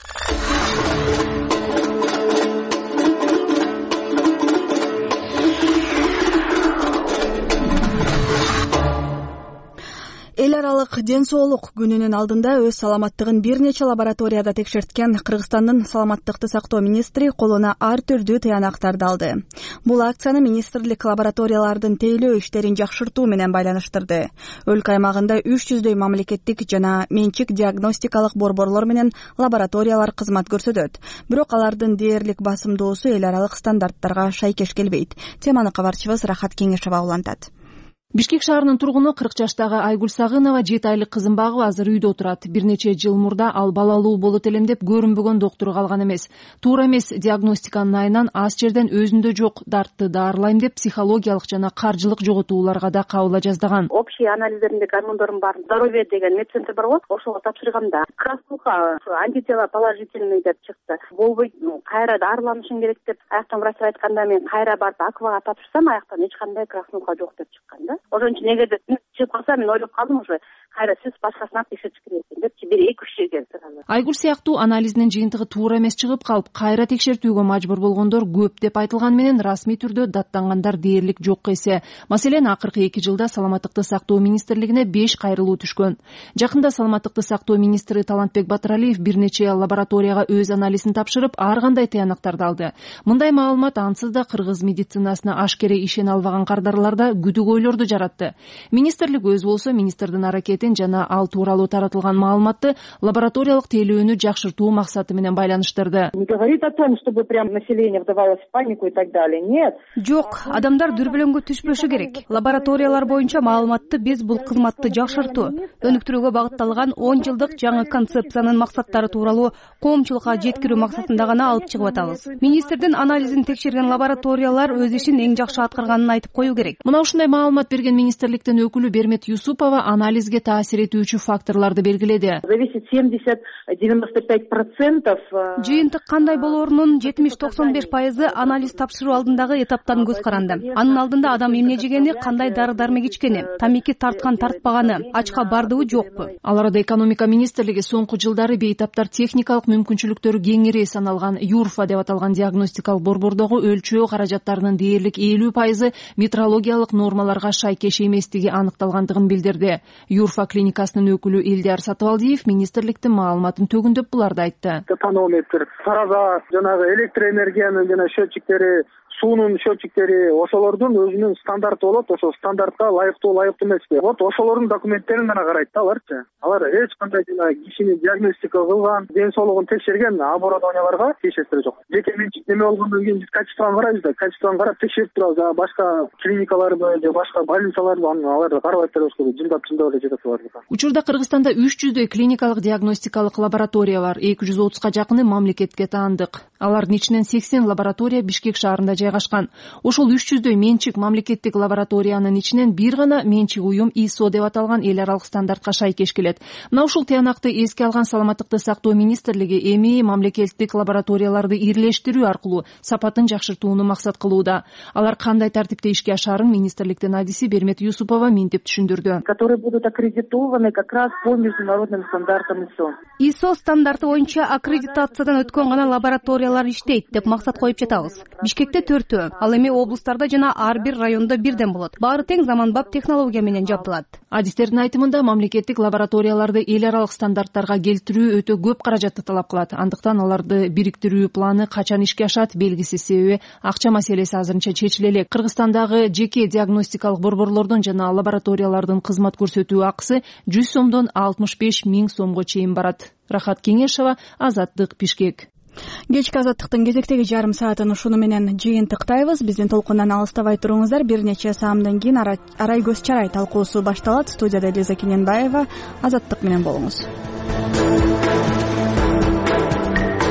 Эл аралык ден соолук күнүнүн алдында өз саламаттыгын бир нече лабораторияда текшерткен Кыргызстандын саламаттыкты сактоо министри колуна ар түрдүү тыянактарды алды. Бул акцияны министрлик лабораториялардын тейлөө иштерин жакшыртуу менен байланыштырды. Өлкө аймагында үч жүздөй мамлекеттик жана менчик диагностикалык борборлор менен лабораториялар кызмат көрсөтөт. Бирок алардын дээрлик басымдоосу эл аралык стандарттарга шайкеш келбейт. Теманы кабарчыбыз Рахат Кеңешова улантат. Бишкек шаарынын тургуну кырк жаштагы Айгүл Сагынова жети айлык кызын багып азыр үйдө отурат. Бир нече жыл мурда ал балалуу болот элем деп көрүнбөгөн доктуру калган эмес. Туура эмес диагностиканын айынан аз жерден өзүндө жок дартты даарылайм деп психологиялык жана каржылык жоготууларга да кабыла жаздаган. Общий анализдеринде гормондордун баарын здоровье деген медцентр бар болот, ошого тапшырганда краснуха антитела положительный деп чыкты. Болбойт, кайра даарыланышың керек деп аяктан врач айтканда мен кайра барып аквага тапшырсам аяктан эч кандай краснуха жок деп чыккан да. Ошон үчүн эгерде чыгып калса мен ойлоп калдым уже кайра сиз башкасынан текшертиш керек экен депчи бир эки үч жерден сразу. Айгүл сыяктуу анализдин жыйынтыгы туура эмес чыгып калып кайра текшертүүгө мажбур болгондор көп деп айтылган менен расмий түрдө даттангандар дээрлик жок эсе. Маселен, акыркы эки жылда саламаттыкты сактоо министрлигине беш кайрылуу түшкөн. Жакында саламаттыкты сактоо министри Талантбек Батыралиев бир нече лабораторияга өз анализин тапшырып, ар кандай тыянактарды алды. Мындай маалымат ансыз да кыргыз медицинасына ашкере ишене албаган кардарларда күдүк ойлорду жаратты. Министрлик өз болсо министрдин аракетин жана ал тууралуу таратылган маалыматты лабораториялык тейлөөнү жакшыртуу максаты менен байланыштырды. Не говорит о том, чтобы прям население вдавалось в панику и так далее. Нет. Жок, адамдар дүрбөлөңгө түшпөшү керек. Лабораториялар боюнча маалыматты биз бул кызматты жакшыртуу, өнүктүрүүгө багытталган он жылдык жаңы концепциянын максаттары тууралуу коомчулукка жеткирүү максатында гана алып чыгып атабыз. Министрдин анализин текшерген лабораториялар өз ишин эң жакшы аткарганын айтып коюу керек. Мына ушундай маалымат берген министрликтин өкүлү Бермет Юсупова анализге таасир этүүчү факторлорду белгиледи. Зависит семьдесят — девяносто пять процентов. Жыйынтык кандай болоорунун жетимиш — токсон беш пайызы анализ тапшыруу алдындагы этаптан көз каранды. Анын алдында адам эмне жегени, кандай дары дармек ичкени, тамеки тарткан тартпаганы, ачка бардыбы жокпу. Ал арада экономика министрлиги соңку жылдары бейтаптар техникалык мүмкүнчүлүктөрү кеңири саналган ЮРФА деп аталган диагностикалык борбордогу өлчөө каражаттарынын дээрлик элүү пайызы метрологиялык нормаларга шайкеш эместиги аныкталгандыгын билдирди. ЮРФА клиникасынын өкүлү Элдияр Сатыбалдиев министрликтин маалыматын төгүндөп буларды айтты. Тонометр, тараза, жанагы электроэнергиянын жана счетчиктери, суунун счетчиктери, ошолордун өзүнүн стандарты болот, ошол стандартка ылайыктуу ылайыктуу эмеспи. Вот ошолордун документтерин гана карайт да аларчы. Алар эч кандай жана кишини диагностика кылган, ден соолугун текшерген оборудованияларга тиешеси жок. Жеке менчик неме болгондон кийин биз качествоны карайбыз да, качествоны карап текшерип турабыз. А башка клиникаларбы же башка больницаларбы аларды карабай турабыз, жындап жындап эле жатат алар. Учурда Кыргызстанда үч жүздөй клиникалык диагностикалык лаборатория бар, эки жүз отузга жакыны мамлекетке таандык. Алардын ичинен сексен лаборатория Бишкек шаарында жайгашкан. Ошол үч жүздөй менчик мамлекеттик лабораториянын ичинен бир гана менчик уюм ай эс о деп аталган эл аралык стандартка шайкеш келет. Мына ушул тыянакты эске алган саламаттыкты сактоо министрлиги эми мамлекеттик лабораторияларды ирлештирүү аркылуу сапатын жакшыртууну максат кылууда. Алар кандай тартипте ишке ашаарын министрликтин адиси Бермет Юсупова мынтип түшүндүрдү. Которые будут аккредитованы как раз по международным стандартам ай эс о. ай эс о стандарты боюнча аккредитациядан өткөн гана лабораториялар иштейт деп максат коюп жатабыз. Бишкекте төртөө, ал эми облустарда жана ар бир райондо бирден болот. Баары тең заманбап технология менен жабдылат. Адистердин айтымында мамлекеттик лабораторияларды эл аралык стандарттарга келтирүү өтө көп каражатты талап кылат. Андыктан аларды бириктирүү планы качан ишке ашат белгисиз, себеби акча маселеси азырынча чечиле элек. Кыргызстандагы жеке диагностикалык борборлордун жана лабораториялардын кызмат көрсөтүү акысы жүз сомдон алтымыш беш миң сомго чейин барат. Рахат Кеңешова, Азаттык, Бишкек. Кечки Азаттыктын кезектеги жарым саатын ушуну менен жыйынтыктайбыз. Биздин толкундан алыстабай туруңуздар. Бир нече саамдан кийин Арай Көз Чарай талкуусу башталат. Студияда Элиза Кененбаева. Азаттык менен болуңуз.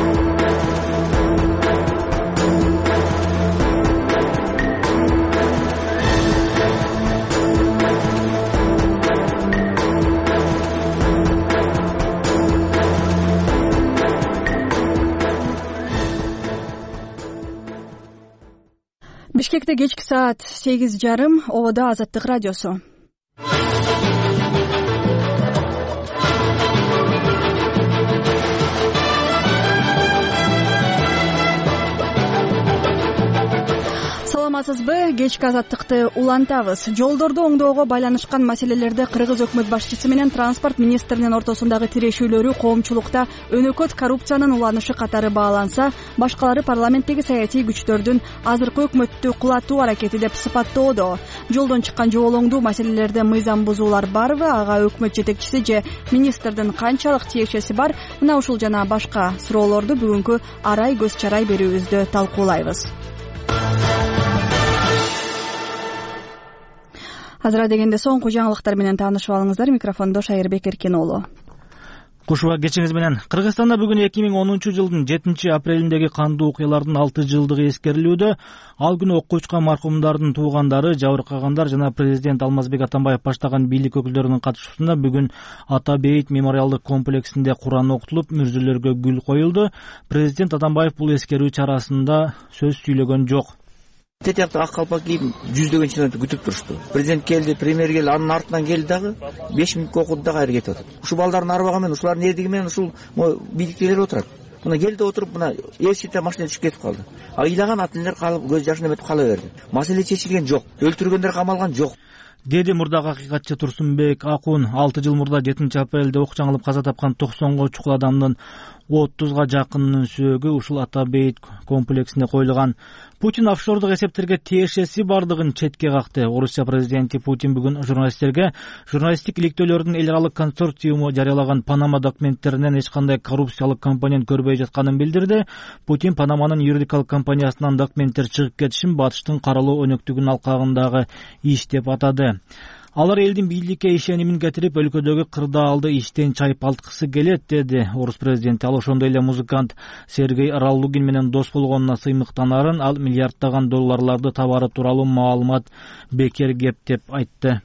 Бишкекте кечки саат сегиз жарым, ободо Азаттык радиосу. Саламатсызбы? Кечки Азаттыкты улантабыз. Жолдорду оңдоого байланышкан маселелерде Кыргыз өкмөт башчысы менен транспорт министринин ортосундагы тирешүүлөрү коомчулукта өнөкөт коррупциянын уланышы катары бааланса, башкалары парламенттеги саясий күчтөрдүн азыркы өкмөттү кулатуу аракети деп сыпаттоодо. Жолдон чыккан жоолоңдуу маселелерде мыйзам бузуулар барбы? Ага өкмөт жетекчиси же министрдин канчалык тиешеси бар? Мына ушул жана башка суроолорду бүгүнкү арай көз чарай берүүбүздө талкуулайбыз. Азыр дегенде соңку жаңылыктар менен таанышып алыңыздар. Микрофондо Шайырбек Эркен уулу. Кушуба кечиңиз менен. Кыргызстанда бүгүн эки миң онунчу жылдын жетинчи апрелиндеги кандуу окуялардын алты жылдыгы эскерилүүдө. Ал күнү окко учкан маркумдардын туугандары, жабыркагандар жана президент Алмазбек Атамбаев баштаган бийлик өкүлдөрүнүн катышуусунда бүгүн Ата Бейит мемориалдык комплексинде Куран окутулуп, мүрзөлөргө гүл коюлду. Президент Атамбаев бул эскерүү чарасында сөз сүйлөгөн жок. Тетиякты ак калпак кийип жүздөгөн чиновник күтүп турушту. Президент келди, премьер келди, анын артынан келди дагы беш мүнөткө окуду дагы кайра кетип атат. Ушул балдардын арбагы менен, ушулардын эрдиги менен ушул бийликтегилер отурат. Мына келди отуруп, мына элчите машина түшүп кетип калды. Ыйлаган ата-энелер калып көз жашын эметип кала берди. Маселе чечилген жок. Өлтүргөндөр камалган жок. Деди мурдагы акыйкатчы Турсунбек Акун. алты жыл мурда жетинчи апрелде ок жаңылып каза тапкан токсонго чукул адамдын отузга жакынынын сөөгү ушул Ата Бейит комплексинде коюлган. Путин офшордук эсептерге тиешеси бардыгын четке какты. Орусия президенти Путин бүгүн журналисттерге журналисттик иликтөөлөрдүн эл аралык консорциуму жарыялаган Панама документтеринен эч кандай коррупциялык компонент көрбөй жатканын билдирди. Путин Панаманын юридикалык компаниясынан документтер чыгып кетишин батыштын каралуу өнөктүгүнүн алкагындагы иш деп атады. Алар элдин бийликке ишенимин кетирип, өлкөдөгү кырдаалды иштен чайпалткысы келет, деди орус президенти. Ал ошондой эле музыкант Сергей Раллугин менен дос болгонуна сыймыктанарын, ал миллиарддаган долларларды табары тууралуу маалымат бекер кеп деп айтты.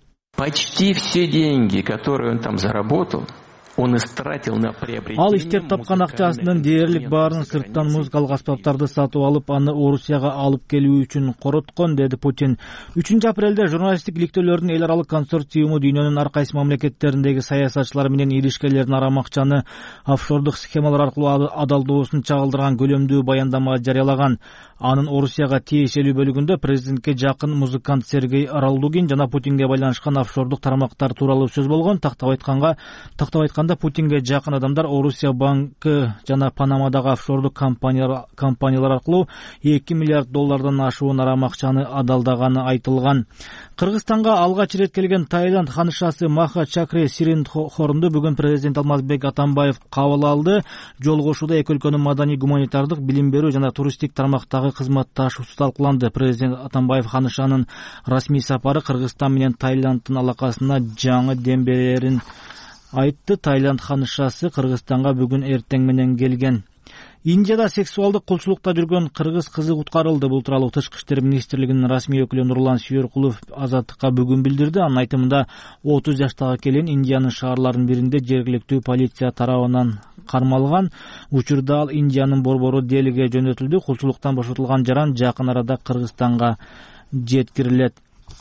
Почти все деньги, которые он там заработал, он истратил на приобретение. Ал иштеп тапкан акчасынын дээрлик баарын сырттан музыкалык аспаптарды сатып алып, аны Орусияга алып келүү үчүн короткон, деди Путин. үчүнчү апрелде журналисттик иликтөөлөрдүн эл аралык консорциуму дүйнөнүн ар кайсы мамлекеттериндеги саясатчылар менен иришкерлердин арам акчаны офшордук схемалар аркылуу адалдоосун чагылдырган көлөмдүү баяндама жарыялаган. Анын Орусияга тиешелүү бөлүгүндө президентке жакын музыкант Сергей Раллугин жана Путинге байланышкан офшордук тармактар тууралуу сөз болгон. Тактап айтканга, тактап айтканда Путинге жакын адамдар Орусия банкы жана Панамадагы офшордук компаниялар компаниялар аркылуу эки миллиард доллардан ашуун арам акчаны адалдаганы айтылган. Кыргызстанга алгач ирет келген Таиланд ханышасы Маха Чакре Сиринхорунду бүгүн президент Алмазбек Атамбаев кабыл алды. Жолугушууда эки өлкөнүн маданий, гуманитардык, билим берүү жана туристтик тармактагы кызматташуусу талкууланды. Президент Атамбаев ханышанын расмий сапары Кыргызстан менен Таиланддын алакасына жаңы дем берерин айтты. Таиланд ханышасы Кыргызстанга бүгүн эртең менен келген. Индияда сексуалдык кулчулукта жүргөн кыргыз кызы куткарылды. Бул тууралуу Тышкы иштер министрлигинин расмий өкүлү Нурлан Сүйөркулов Азаттыкка бүгүн билдирди. Анын айтымында отуз жаштагы келин Индиянын шаарларынын биринде жергиликтүү полиция тарабынан кармалган. Учурда ал Индиянын борбору Делиге жөнөтүлдү. Кулчулуктан бошотулган жаран жакын арада Кыргызстанга жеткирилет.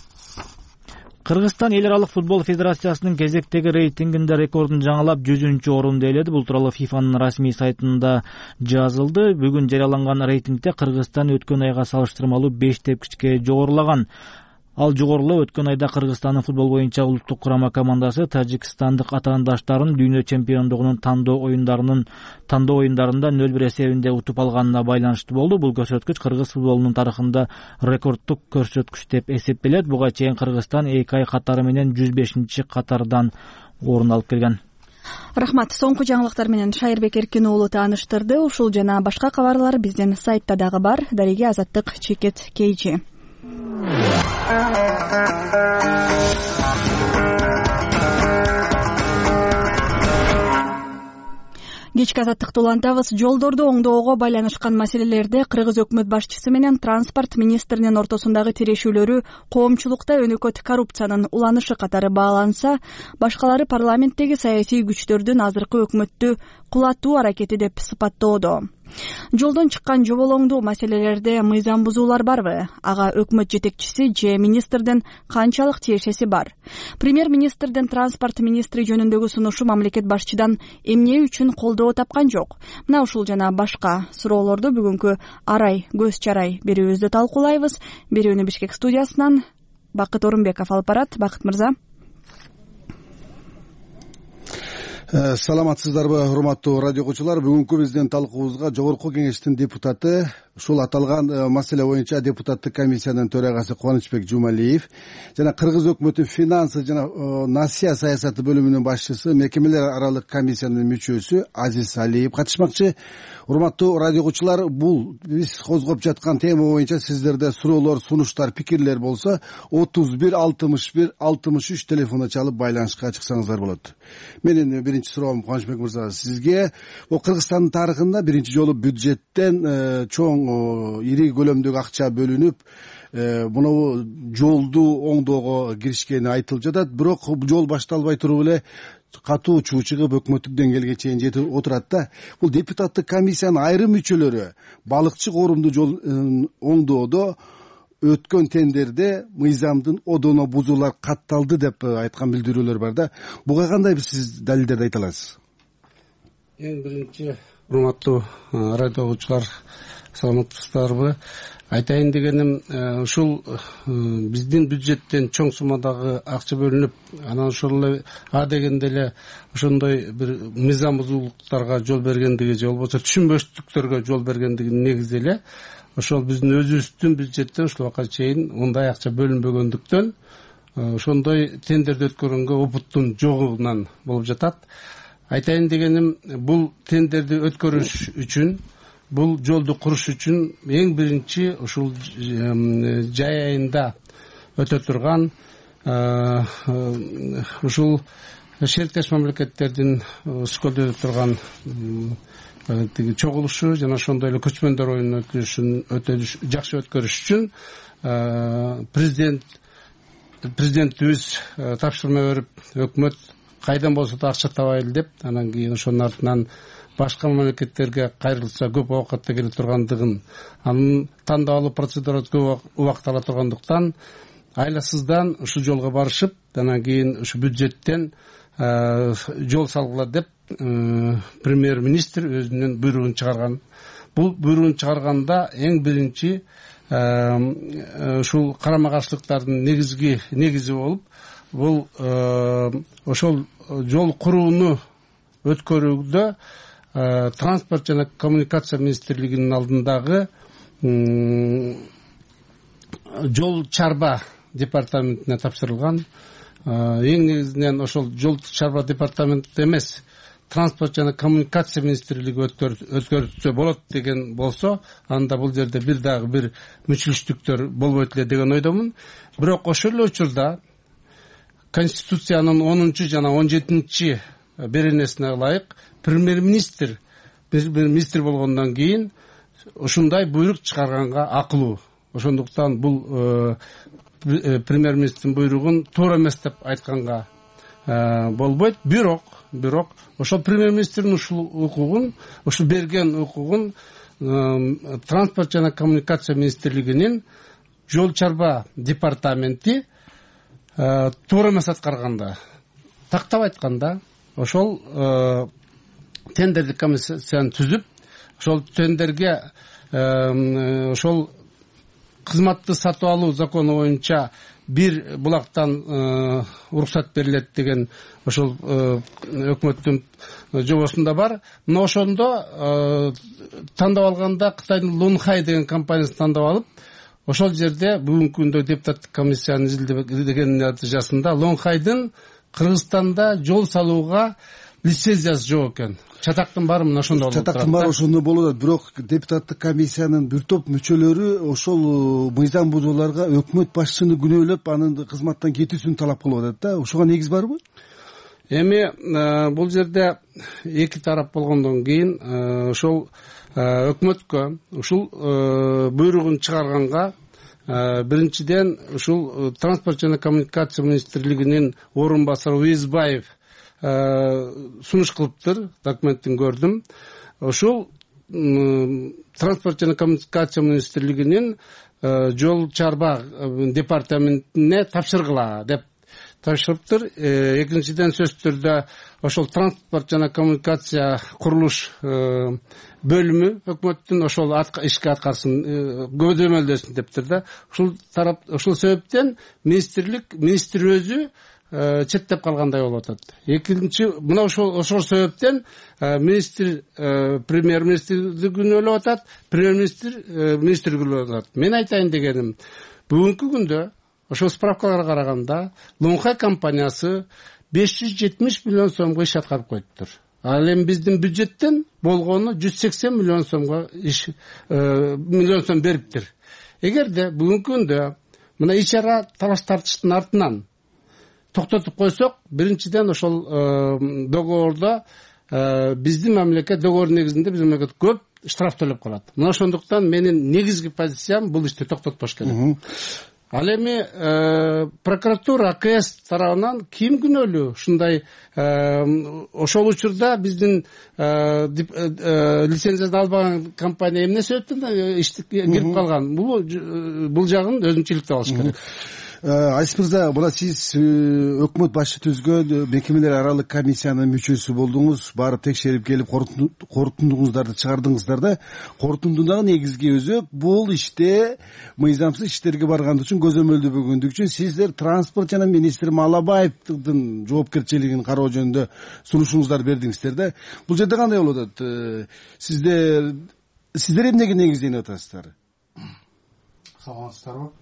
Кыргызстан эл аралык футбол федерациясынын кезектеги рейтингинде рекордун жаңылап жүзүнчү орунду ээледи. Бул тууралуу ФИФАнын расмий сайтында жазылды. Бүгүн жарыяланган рейтингде Кыргызстан өткөн айга салыштырмалуу беш тепкичке жогорулаган. Ал жогорулоо өткөн айда Кыргызстандын футбол боюнча улуттук курама командасы тажикстандык атаандаштарын дүйнө чемпиондугунун тандоо оюндарынын тандоо оюндарында нөл бир эсебинде утуп алганына байланыштуу болду. Бул көрсөткүч кыргыз футболунун тарыхында рекордтук көрсөткүч деп эсептелет. Буга чейин Кыргызстан эки ай катары менен жүз бешинчи катардан орун алып келген. Рахмат. Соңку жаңылыктар менен Шайырбек Эркен уулу тааныштырды. Ушул жана башка кабарлар биздин сайтта дагы бар. Дареги Азаттык чекет кейчи. Кечки Азаттыкты улантабыз. Жолдорду оңдоого байланышкан маселелерде Кыргыз өкмөт башчысы менен транспорт министринин ортосундагы тирешүүлөрү коомчулукта өнөкөт коррупциянын уланышы катары бааланса, башкалары парламенттеги саясий күчтөрдүн азыркы өкмөттү кулатуу аракети деп сыпаттоодо. Жолдон чыккан жоболоңдуу маселелерде мыйзам бузуулар барбы? Ага өкмөт жетекчиси же министрдин канчалык тиешеси бар? Премьер-министрдин транспорт министри жөнүндөгү сунушу мамлекет башчыдан эмне үчүн колдоо тапкан жок? Мына ушул жана башка суроолорду бүгүнкү арай көз чарай берүүбүздө талкуулайбыз. Берүүнү Бишкек студиясынан Бакыт Орунбеков алып барат. Бакыт мырза. Саламатсыздарбы, урматтуу радио окуучулар? Бүгүнкү биздин талкуубузга жогорку кеңештин депутаты, ушул аталган маселе боюнча депутаттык комиссиянын төрагасы Кубанычбек Жумалиев жана Кыргыз өкмөтү финансы жана насия саясаты бөлүмүнүн башчысы, мекемелер аралык комиссиянын мүчөсү Азиз Алиев катышмакчы. Урматтуу радио окуучулар, бул биз козгоп жаткан тема боюнча сиздерде суроолор, сунуштар, пикирлер болсо отуз бир алтымыш бир алтымыш үч телефону чалып байланышка чыксаңыздар болот. Менин биринчи суроом, Кубанычбек мырза, сизге бул Кыргызстандын тарыхында биринчи жолу бюджеттен чоң ири көлөмдөгү акча бөлүнүп, мына жолду оңдоого киришкени айтылып жатат. Бирок жол башталбай туруп эле катуу чуу чыгып өкмөттүк деңгээлге чейин жетип отурат да. Бул депутаттык комиссиянын айрым мүчөлөрү балыкчы коорумду жол оңдоодо өткөн тендерде мыйзамдын одоно бузуулар катталды деп айткан билдирүүлөр бар да. Буга кандай сиз далилдерди айта аласыз? Эң биринчи, урматтуу радио окуучулар, саламатсыздарбы? Айтайын дегеним, ушул биздин бюджеттен чоң суммадагы акча бөлүнүп, анан ошол эле а дегенде эле ошондой бир мыйзам бузуулуктарга жол бергендиги же болбосо түшүнбөстүктөргө жол бергендигинин негизи эле ошол биздин өзүбүздүн бюджеттен ушул убакка чейин мындай акча бөлүнбөгөндүктөн ошондой тендерди өткөргөнгө опыттун жогунан болуп жатат. Айтайын дегеним, бул тендерди өткөрүш үчүн, бул жолду куруш үчүн эң биринчи ушул жай айында өтө турган ушул шериктеш мамлекеттердин Сколдо өтө турган тиги чогулушу жана ошондой эле көчмөндөр оюнун өткөрүшүн өтө жакшы өткөрүш үчүн президент президентибиз тапшырма берип, өкмөт кайдан болсо да акча табайлы деп, анан кийин ошонун артынан башка мамлекеттерге кайрылса көп убакытта келе тургандыгын, анын тандап алуу процедурасы көп убакыт ала тургандыктан айласыздан ушул жолго барышып, анан кийин ушу бюджеттен жол салгыла деп премьер-министр өзүнүн буйругун чыгарган. Бул буйругун чыгарганда эң биринчи ушул карама каршылыктардын негизги негизи болуп, бул ошол жол курууну өткөрүүдө транспорт жана коммуникация министрлигинин алдындагы жол чарба департаментине тапшырылган. Эң негизинен ошол жол чарба департаменти эмес, транспорт жана коммуникация министрлиги өткөрүлсө болот деген болсо, анда бул жерде бир дагы бир мүчүлүштүктөр болбойт эле деген ойдомун. Бирок ошол эле учурда Конституциянын онунчу жана он жетинчи беренесине ылайык премьер-министр министр болгондон кийин ушундай буйрук чыгарганга акылуу. Ошондуктан бул премьер-министрдин буйругун туура эмес деп айтканга болбойт. Бирок, бирок ошол премьер-министрдин ушул укугун, ушул берген укугун транспорт жана коммуникация министрлигинин жол чарба департаменти туура эмес аткарганда, тактап айтканда, ошол тендердик комиссияны түзүп, ошол тендерге ошол кызматты сатып алуу закону боюнча бир булактан уруксат берилет деген ошол өкмөттүн жобосунда бар. Мына ошондо тандап алганда Кытайдын Лунхай деген компаниясын тандап алып, ошол жерде бүгүнкү күндө депутаттык комиссиянын изилдеген натыйжасында Лунхайдын Кыргызстанда жол салууга лицензиясы жок экен. Чатактын баары мына ошондо болот. Чатактын баары ошондо болот. Бирок депутаттык комиссиянын бир топ мүчөлөрү ошол мыйзам бузууларга өкмөт башчыны күнөөлөп, анын кызматтан кетүүсүн талап кылып атат да. Ошого негиз барбы? Эми бул жерде эки тарап болгондон кийин ошол өкмөткө ушул буйругун чыгарганга биринчиден ушул транспорт жана коммуникация министрлигинин орун басары Уезбаев сунуш кылыптыр, документтин көрдүм. Ошол транспорт жана коммуникация министрлигинин жол чарба департаментине тапшыргыла деп тапшырыптыр. Экинчиден сөзсүз түрдө ошол транспорт жана коммуникация курулуш бөлүмү өкмөттүн ошол ишке аткарсын, көзөмөлдөсүн дептир да. Ушул тарап ушул себептен министрлик министр өзү четтеп калгандай болуп атат. Экинчи мына ошол ошол себептен министр премьер-министрди күнөөлөп атат, премьер-министр министрди күнөөлөп атат. Мен айтайын дегеним, бүгүнкү күндө ошол справкаларга караганда Лонхай компаниясы беш жүз жетимиш миллион сомго иш аткарып коюптур. Ал эми биздин бюджеттен болгону жүз сексен миллион сомго иш миллион сом бериптир. Эгерде бүгүнкү күндө мына ич-ара талаш тартыштын артынан токтотуп койсок, биринчиден ошол договордо биздин мамлекет договор негизинде биздин мамлекет көп штраф төлөп калат. Мына ошондуктан менин негизги позициям бул ишти токтотпош керек. Ал эми прокуратура, АКС тарабынан ким күнөөлүү? Ушундай ошол учурда биздин лицензиясын албаган компания эмне себептен ишти кирип калган? Бул бул жагын өзүнчөлүктүү алыш керек. Айсиз мырза, мына сиз өкмөт башы түзгөн мекемелер аралык комиссиянын мүчөсү болдуңуз, барып текшерип келип корутундуңуздарды чыгардыңыздар да. Корутундунун негизги өзү бул иште мыйзамсыз иштерге барган үчүн көзөмөлдөнбөгөндүгү үчүн сиздер транспорт жана министр Малабаевдин жоопкерчилигин кароо жөнүндө сунушуңуздарды бердиңиздер да. Бул жерде кандай болуп атат? Сиздер сиздер эмнеге негизденип атасыздар? Саламатсыздарбы?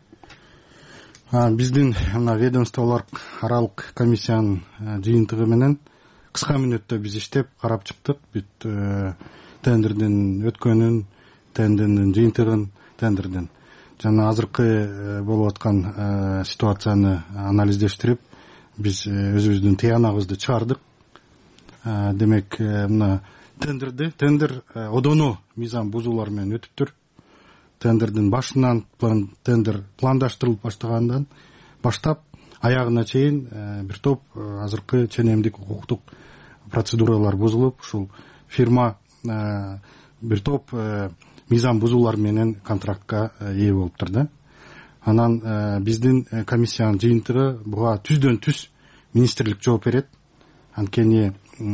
Биздин мына ведомстволор аралык комиссиянын жыйынтыгы менен кыска мүнөттө биз иштеп карап чыктык. Бүт тендердин өткөнүн, тендердин жыйынтыгын, тендердин жана азыркы болуп аткан ситуацияны анализдештирип, биз өзүбүздүн тыянагыбызды чыгардык. Демек, мына тендерди, тендер одоно мыйзам бузуулар менен өтүптүр. Тендердин башынан тендер пландаштырылып баштагандан баштап аягына чейин бир топ азыркы ченемдик укуктук процедуралар бузулуп, ушул фирма бир топ мыйзам бузуулар менен контрактка ээ болуптур да. Анан биздин комиссиянын жыйынтыгы буга түздөн түз министрлик жооп берет. Анткени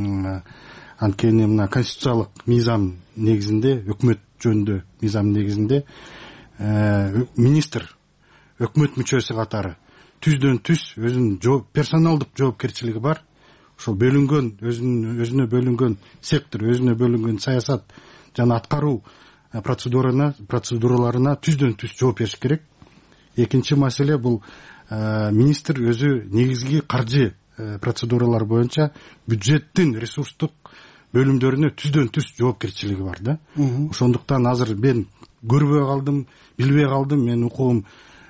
анткени мына конституциялык мыйзам негизинде, өкмөт жөнүндө мыйзам негизинде министр өкмөт мүчөсү катары түздөн түз өзүнүн персоналдык жоопкерчилиги бар. Ошол бөлүнгөн өзүнүн өзүнө бөлүнгөн сектор, өзүнө бөлүнгөн саясат жана аткаруу процедураларына процедураларына түздөн түз жооп бериш керек. Экинчи маселе бул министр өзү негизги каржы процедуралар боюнча бюджеттин ресурстук бөлүмдөрүнө түздөн түз жоопкерчилиги бар да. Ошондуктан азыр мен көрбөй калдым, билбей калдым, менин укугум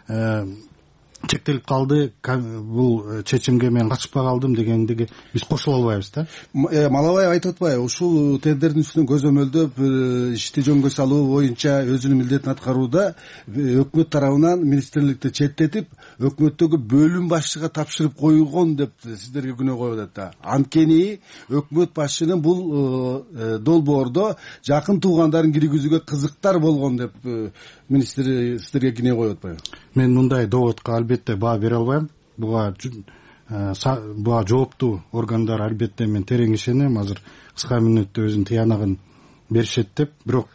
чектелип калды, бул чечимге мен катышпай калдым дегендеги биз кошула албайбыз да. Малабаев айтып атпайбы, ушул тендердин үстүнөн көзөмөлдөп ишти жөнгө салуу боюнча өзүнүн милдетин аткарууда өкмөт тарабынан министрликти четтетип, өкмөттөгү бөлүм башчыга тапшырып коюлгон деп сиздерге күнөө коюп атат да. Анткени өкмөт башчынын бул долбоордо жакын туугандарын киргизүүгө кызыктар болгон деп министр сиздерге күнөө коюп атпайбы? Мен мындай доводко албетте баа бере албайм. Буга буга жооптуу органдар албетте мен терең ишенем. Азыр кыска мүнөттө өзүнүн тыянагын беришет деп, бирок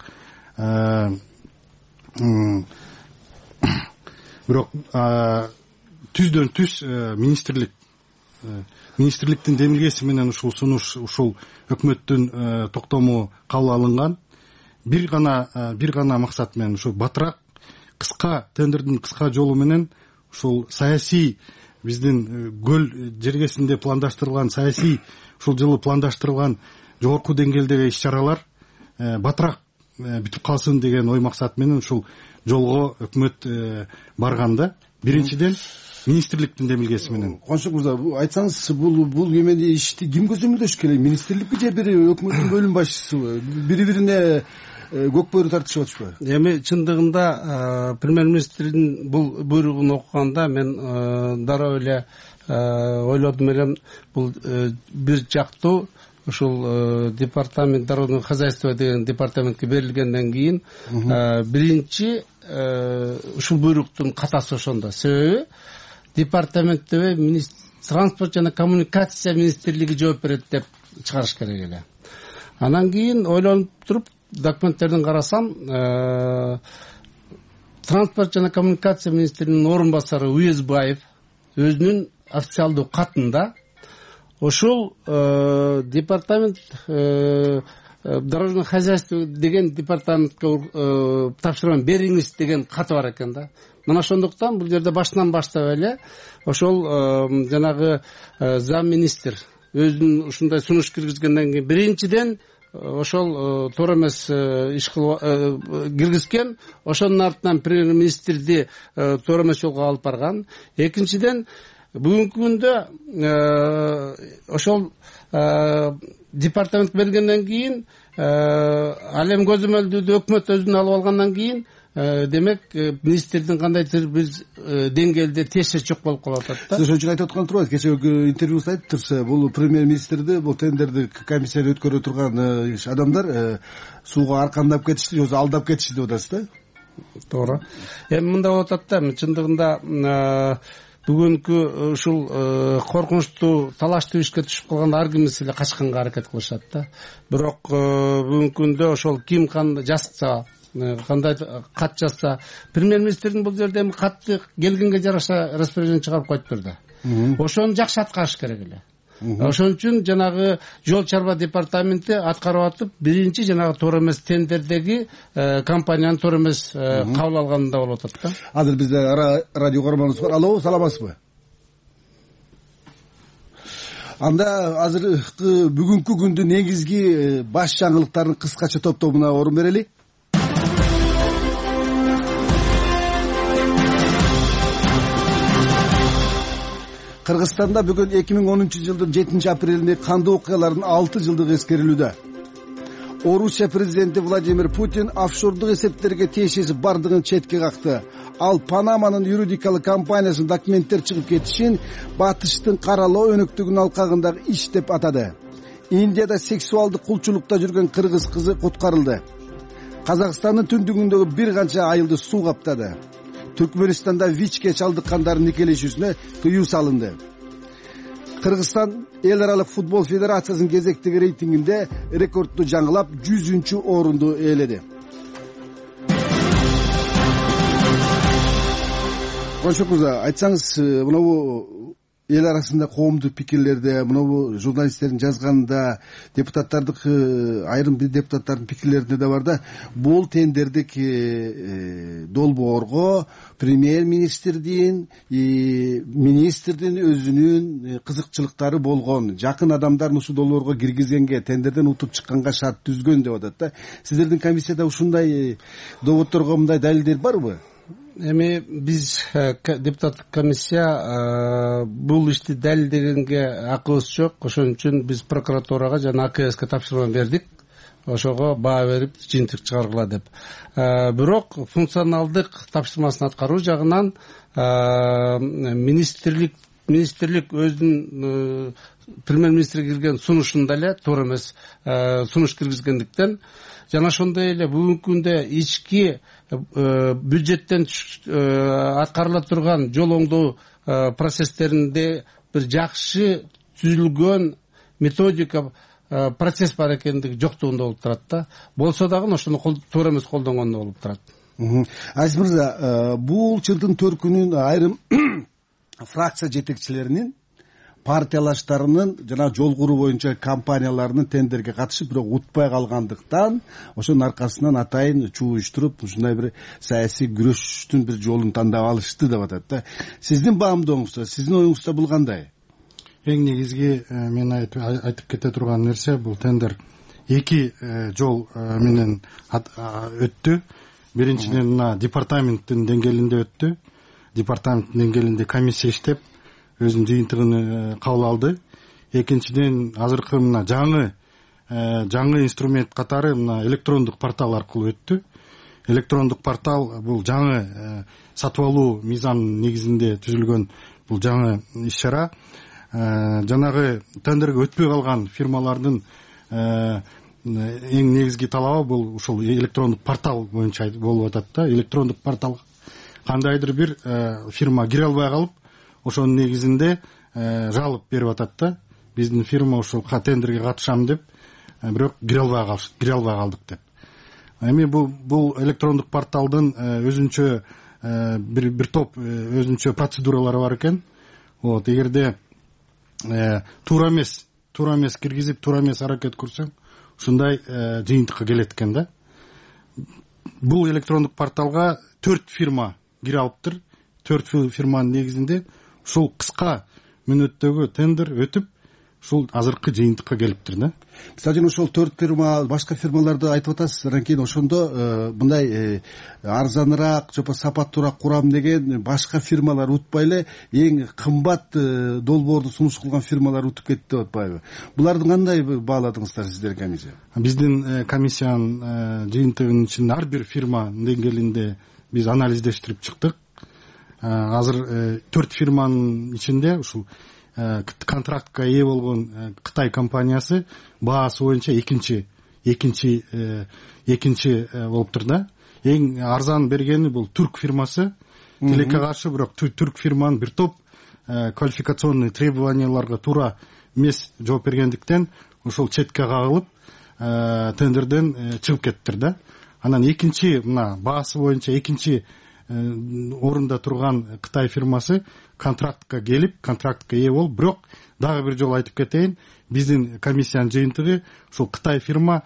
бирок түздөн түз министрлик министрликтин демилгеси менен ушул сунуш, ушул өкмөттүн токтому кабыл алынган. Бир гана бир гана максат менен ушу батыраак кыска тендердин кыска жолу менен ушул саясий биздин көл жергесинде пландаштырылган саясий ушул жылы пландаштырылган жогорку деңгээлдеги иш-чаралар батыраак бүтүп калсын деген ой максат менен ушул жолго өкмөт барган да. Биринчиден министрликтин демилгеси менен. Коншук мырза, айтсаңыз, бул бул эмени ишти ким көзөмөлдөш керек? Министрликпи же бир өкмөттүн бөлүм башчысыбы? Бири-бирине көк бөрү тартышып атышпайбы? Эми чындыгында премьер-министрдин бул буйругун окуганда мен дароо эле ойлодум элем, бул бир жактуу ушул департамент дорожного хозяйства деген департаментке берилгенден кийин биринчи ушул буйруктун катасы ошондо. Себеби департаментте транспорт жана коммуникация министрлиги жооп берет деп чыгарыш керек эле. Анан кийин ойлонуп туруп документтердин карасам, транспорт жана коммуникация министринин орун басары Уезбаев өзүнүн официалдуу катында ошол департамент дорожное хозяйство деген департаментке тапшырма бериңиз деген каты бар экен да. Мына ошондуктан бул жерде башынан баштап эле ошол жанагы зам министр өзүнүн ушундай сунуш киргизгенден кийин биринчиден ошол туура эмес иш киргизген, ошонун артынан премьер министрди туура эмес жолго алып барган. Экинчиден бүгүнкү күндө ошол департамент бергенден кийин ал эми көзөмөлдүүдө өкмөт өзүнө алып алгандан кийин демек министрдин кандайдыр бир деңгээлде тиешеси жок болуп калып атат да. Сиз ошон үчүн айтып аткан турбайсыз. Кечеги интервьюсунда айтыптырсыз, бул премьер министрди, бул тендерди комиссияда өткөрө турган адамдар сууга аркандап кетишти, же алдап кетишти деп атасыз да? Туура. Эми мындай болуп атат да, чындыгында бүгүнкү ушул коркунучтуу талаштуу ишке түшүп калганда ар кимис эле качканга аракет кылышат да. Бирок бүгүнкү күндө ошол ким кандай жазса, кандай кат жазса, премьер министрдин бул жерде эми катты келгенге жараша распоряжение чыгарып коюптур да. Ошону жакшы аткарыш керек эле. Ошон үчүн жанагы жол чарба департаменти аткарып атып, биринчи жанагы туура эмес тендердеги компанияны туура эмес кабыл алганда болуп атат да. Азыр бизде радио көрөрманыбыз бар. Алло, саламатсызбы? Анда азыркы бүгүнкү күндүн негизги баш жаңылыктарын кыскача топтомуна орун берели. Кыргызстанда бүгүн эки миң онунчу жылдын жетинчи апрелинде кандуу окуялардын алты жылдыгы эскерилүүдө. Орусия президенти Владимир Путин офшордук эсептерге тиешеси бардыгын четке какты. Ал Панаманын юридикалык компаниясынын документтер чыгып кетишин батыштын каралоо өнөктүгүнүн алкагындагы иш деп атады. Индияда сексуалдык кулчулукта жүргөн кыргыз кызы куткарылды. Казакстандын түндүгүндөгү бир канча айылды суу каптады. Түркмөнстанда ВИЧке чалдыккандардын никелешүүсүнө тыюу салынды. Кыргызстан эл аралык футбол федерациясынын кезектеги рейтингинде рекордду жаңылап жүзүнчү орунду ээледи. Коншок мырза, айтсаңыз, мынабу эл арасында коомдук пикирлерде, мынабу журналисттердин жазганында, депутаттардык айрым бир депутаттардын пикирлеринде да бар да, бул тендердик долбоорго премьер министрдин, министрдин өзүнүн кызыкчылыктары болгон, жакын адамдарын ушул долбоорго киргизгенге, тендерден утуп чыкканга шарт түзгөн деп атат да. Сиздердин комиссияда ушундай доводторго мындай далилдер барбы? Эми биз депутаттык комиссия бул ишти далилдегенге акыбыз жок. Ошон үчүн биз прокуратурага жана А К Ске тапшырма бердик. Ошого баа берип жыйынтык чыгаргыла деп. Бирок функционалдык тапшырмасын аткаруу жагынан министрлик министрлик өзүнүн премьер министрге кирген сунушунда эле туура эмес сунуш киргизгендиктен, жана ошондой эле бүгүнкү күндө ички бюджеттен аткарыла турган жол оңдоо процесстеринде бир жакшы түзүлгөн методика процесс бар экендиги жоктугунда болуп турат да. Болсо дагы ошону туура эмес колдонгондо болуп турат. Азиз мырза, бул жылдын төркүнүн айрым фракция жетекчилеринин партиялаштарынын жана жол куруу боюнча компанияларынын тендерге катышып бирок утпай калгандыктан ошонун аркасынан атайын чуу уюштуруп ушундай бир саясий күрөштүн бир жолун тандап алышты деп атат да. Сиздин баамдооңузда, сиздин оюңузда бул кандай? Эң негизги мен айтып кете турган нерсе, бул тендер эки жол менен өттү. Биринчиден мына департаменттин деңгээлинде өттү. Департаменттин деңгээлинде комиссия иштеп өзүнүн жыйынтыгын кабыл алды. Экинчиден азыркы мына жаңы жаңы инструмент катары мына электрондук портал аркылуу өттү. Электрондук портал бул жаңы сатып алуу мыйзамынын негизинде түзүлгөн бул жаңы иш чара. жанагы тендерге өтпөй калган фирмалардын эң негизги талабы бул ушул электрондук портал боюнча болуп атат да. Электрондук порталга кандайдыр бир фирма кире албай калып, ошонун негизинде жалоп берип атат да. Биздин фирма ушул тендерге катышам деп, бирок кире албай калдык, кире албай калдык деп. Эми бул бул электрондук порталдын өзүнчө бир бир топ өзүнчө процедуралары бар экен. Вот, эгерде туура эмес, туура эмес киргизип, туура эмес аракет курсаң, ушундай жыйынтыкка келет экен да. Бул электрондук порталга төрт фирма кире алыптыр. Төрт фирманын негизинде ушул кыска мүнөттөгү тендер өтүп, ушул азыркы жыйынтыкка келиптир да. Мисалы үчүн ошол төрт фирма, башка фирмаларды айтып атасыз, анан кийин ошондо мындай арзаныраак, жопо сапаттуураак курам деген башка фирмалар утпай эле эң кымбат долбоорду сунуш кылган фирмалар утуп кетти деп атпайбы? Буларды кандай бааладыңыздар сиздер комиссия? Биздин комиссиянын жыйынтыгынын ичинде ар бир фирма деңгээлинде биз анализдештирип чыктык. Азыр төрт фирманын ичинде ушул контрактка ээ болгон Кытай компаниясы баасы боюнча экинчи экинчи экинчи болуптур да. Эң арзан бергени бул түрк фирмасы. Тилекке каршы, бирок түрк фирманын бир топ квалификационный требованияларга туура эмес жооп бергендиктен ошол четке кагылып тендерден чыгып кеттир да. Анан экинчи мына баасы боюнча экинчи орунда турган Кытай фирмасы контрактка келип, контрактка ээ болуп, бирок дагы бир жолу айтып кетейин, биздин комиссиянын жыйынтыгы ушул Кытай фирма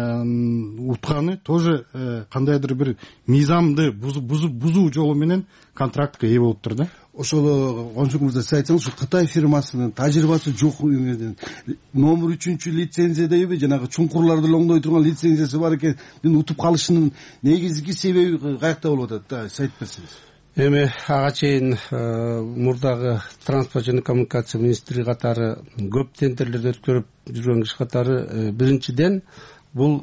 утканы тоже кандайдыр бир мыйзамды бузуу жолу менен контрактка ээ болуптур да. Ошол консулыңызда сиз айтсаңыз, ушу Кытай фирмасынын тажрыйбасы жок, номер үчүнчү лицензиядеби, жанагы чуңкурларды лоңдой турган лицензиясы бар экен, утуп калышынын негизги себеби каякта болуп атат да, сиз айтып берсеңиз. Эми ага чейин мурдагы транспорт жана коммуникация министри катары көп тендерлерди өткөрүп жүргөн киши катары биринчиден бул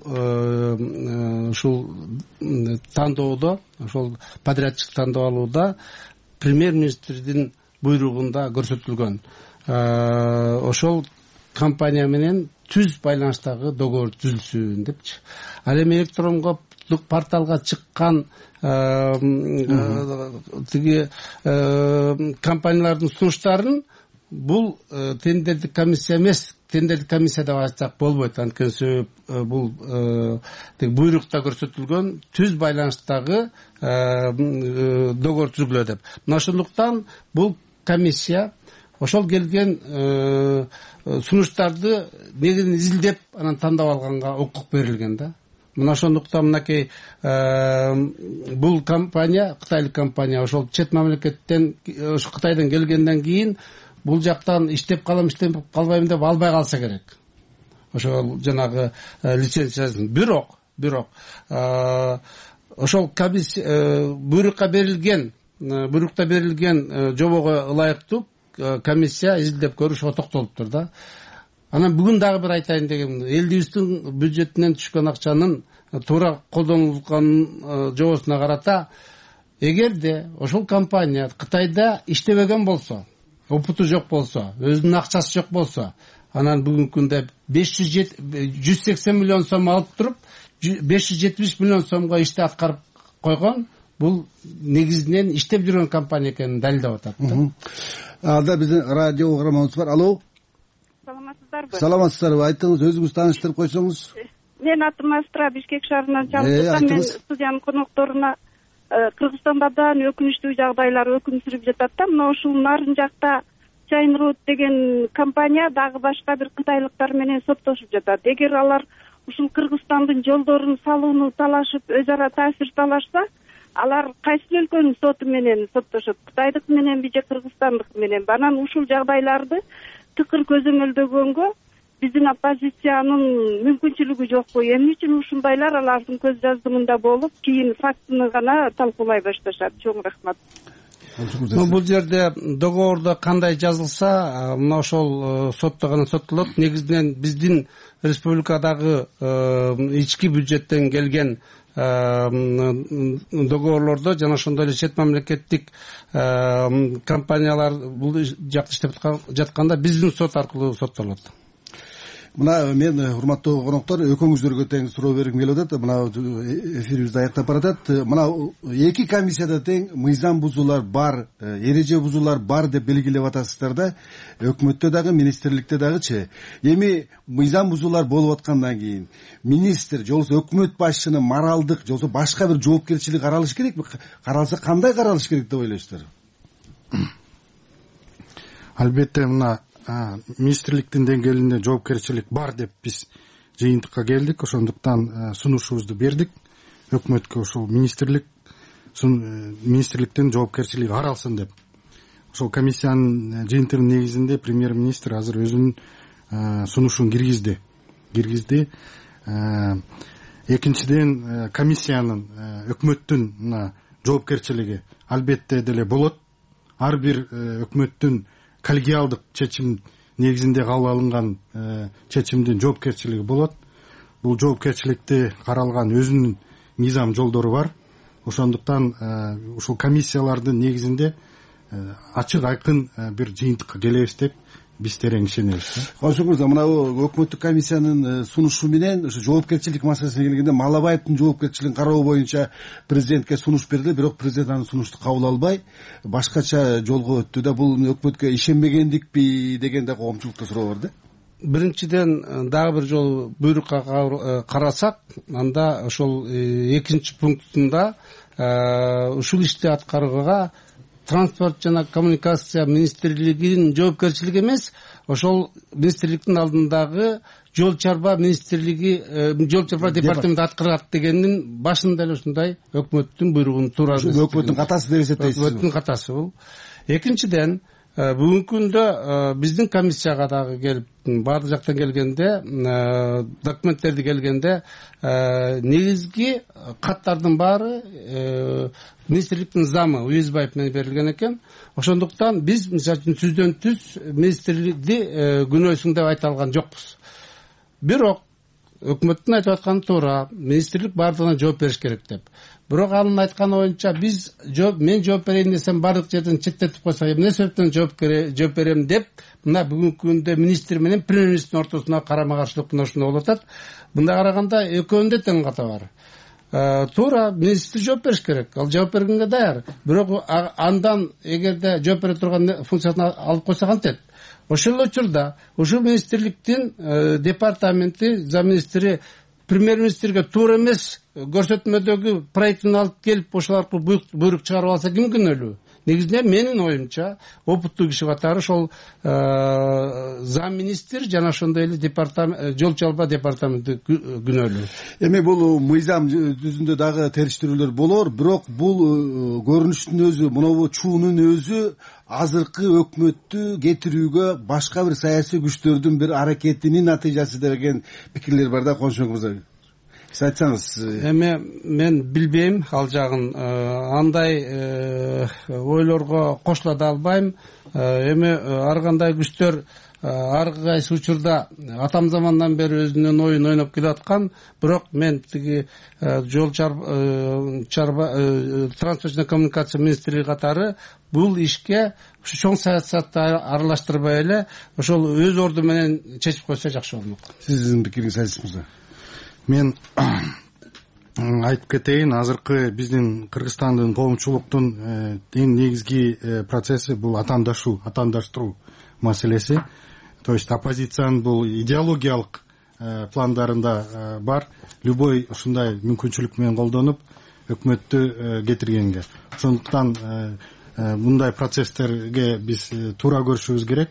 ушул тандоодо, ошол подрядчик тандап алууда премьер-министрдин буйругунда көрсөтүлгөн. Ошол компания менен түз байланыштагы договор түзүлсүн депчи. Ал эми электрондук порталга чыккан тиги компаниялардын сунуштарын бул тендердик комиссия эмес, тендердик комиссия деп айтсак болбойт. Анткени себеп бул буйрукта көрсөтүлгөн түз байланыштагы договор түзүлгүлө деп. Мына ошондуктан бул комиссия ошол келген сунуштарды негизин изилдеп, анан тандап алганга укук берилген да. Мына ошондуктан мынакей бул компания, кытайлык компания, ошол чет мамлекеттен, ошо Кытайдан келгенден кийин бул жактан иштеп калам, иштеп калбайм деп албай калса керек. Ошол жанагы лицензиясын. Бирок, бирок ошол буйрукка берилген, буйрукта берилген жобого ылайыктуу комиссия изилдеп көрүшкө токтолуптур да. Анан бүгүн дагы бир айтайын дегем, элдибиздин бюджетинен түшкөн акчанын туура колдонулганын жобосуна карата, эгерде ошол компания Кытайда иштебеген болсо, опыту жок болсо, өзүнүн акчасы жок болсо, анан бүгүнкү күндө жүз сексен миллион сом алып туруп, беш жүз жетимиш миллион сомго ишти аткарып койгон, бул негизинен иштеп жүргөн компания экенин далилдеп атат да. Алда биздин радио угарманыбыз бар. Алло. Саламатсыздарбы? Саламатсыздарбы. Айтыңыз, өзүңүз тааныштырып койсоңуз. Мен атым Астра, Бишкек шаарынан чалып жатам. Мен студиянын конокторуна Кыргызстанда да өкүнүчтүү жагдайлар өкүм сүрүп жатат да. Мына ушул нарын жакта Чайнрут деген компания дагы башка бир кытайлыктар менен соттошуп жатат. Эгер алар ушул Кыргызстандын жолдорун салууну талашып, өз ара таасир талашса, алар кайсы өлкөнүн соту менен соттошот? Кытайдык мененби же Кыргызстандык мененби? Анан ушул жагдайларды тыкыр көзөмөлдөгөнгө биздин оппозициянын мүмкүнчүлүгү жокпу? Эмне үчүн ушундайлар алардын көз жаздымында болуп, кийин фактыны гана талкуулай башташат? Чоң рахмат. Бул жерде договордо кандай жазылса, мына ошол сотто гана соттолот. Негизинен биздин республикадагы ички бюджеттен келген договорлордо жана ошондой эле чет мамлекеттик компаниялар бул жакты иштеп жатканда биздин сот аркылуу соттолот. Мына мен урматтуу коноктор экөөңүздөргө тең суроо бергим келип атат. Мына эфирибизди аяктап баратат. Мына эки комиссияда тең мыйзам бузуулар бар, эреже бузуулар бар деп белгилеп атасыздар да. Өкмөттө дагы, министрликте дагычы. Эми мыйзам бузуулар болуп аткандан кийин министр же болбосо өкмөт башчынын моралдык же болбосо башка бир жоопкерчилиги каралыш керекпи? Каралса кандай каралыш керек деп ойлойсуздар? Албетте мына министрликтин деңгээлинде жоопкерчилик бар деп биз жыйынтыкка келдик. Ошондуктан сунушубузду бердик өкмөткө, ошол министрлик министрликтин жоопкерчилиги каралсын деп. Ошол комиссиянын жыйынтыгынын негизинде премьер-министр азыр өзүнүн сунушун киргизди. Киргизди. Экинчиден, комиссиянын өкмөттүн мына жоопкерчилиги албетте деле болот. Ар бир өкмөттүн коллегиалдык чечим негизинде кабыл алынган чечимдин жоопкерчилиги болот. Бул жоопкерчиликти каралган өзүнүн мыйзам жолдору бар. Ошондуктан ушул комиссиялардын негизинде ачык айкын бир жыйынтыкка келебиз деп биз терең ишенебиз. Кош мырза, мына өкмөттүк комиссиянын сунушу менен ошо жоопкерчилик маселесине келгенде Малабаевдин жоопкерчилигин кароо боюнча президентке сунуш берди, бирок президент анын сунушту кабыл албай башкача жолго өттү да. Бул өкмөткө ишенбегендикпи деген да коомчулукта суроо бар да. Биринчиден дагы бир жолу буйрукка карасак, анда ошол экинчи пунктунда ушул ишти аткарууга транспорт жана коммуникация министрлигинин жоопкерчилиги эмес, ошол министрликтин алдындагы жол чарба министрлиги, жол чарба департаменти аткарат дегендин башында эле ушундай өкмөттүн буйругун туура өкмөттүн катасы деп эсептейсиз. Өкмөттүн катасы бул. Экинчиден, бүгүнкү күндө биздин комиссияга дагы келип баардык жактан келгенде, документтерди келгенде негизги каттардын баары министрликтин замы Уюзбаев менен берилген экен. Ошондуктан биз мисалы үчүн түздөн түз министрликти күнөөсүң деп айта алган жокпуз. Бирок өкмөттүн айтып атканы туура, министрлик баардыгына жооп бериш керек деп. Бирок анын айтканы боюнча биз жооп мен жооп берейин десем баардык жерден четтетип койсо, эмне себептен жооп жооп берем деп мына бүгүнкү күндө министр менен премьер-министрдин ортосуна карама-каршылык мына ушундай болуп атат. Мындай караганда экөөнүндө тең ката бар. Туура, министр жооп бериш керек. Ал жооп бергенге даяр. Бирок андан эгерде жооп бере турган функциясын алып койсо кантет? Ошол учурда ушул министрликтин департаменти замминистри премьер-министрге туура эмес көрсөтмөдөгү проектин алып келип ошол аркылуу буйрук чыгарып алса ким күнөөлүү? Негизинен менин оюмча опыттуу киши катары ошол замминистр жана ошондой эле департамент жол чалба департаменти күнөөлүү. Эми бул мыйзам жүзүндө дагы териштирүүлөр болор, бирок бул көрүнүштүн өзү, мынабу чуунун өзү азыркы өкмөттү кетирүүгө башка бир саясий күчтөрдүн бир аракетинин натыйжасы деген пикирлер бар да. Коншок мырза, сиз айтсаңыз. Эми мен билбейм ал жагын, андай ойлорго кошула да албайм. Эми ар кандай күчтөр ар кайсы учурда атам замандан бери өзүнүн оюн ойноп келаткан, бирок мен тиги жол чарба транспорт жана коммуникация министрлиги катары бул ишке чоң саясатты аралаштырбай эле ошол өз орду менен чечип койсо жакшы болмок. Сиздин пикириңиз Азиз мырза? Мен айтып кетейин, азыркы биздин Кыргызстандын коомчулуктун эң негизги процесси бул атаандашуу, атаандаштыруу маселеси. То есть оппозициянын бул идеологиялык пландарында бар, любой ушундай мүмкүнчүлүк менен колдонуп өкмөттү кетиргенге. Ошондуктан мындай процесстерге биз туура көрүшүбүз керек.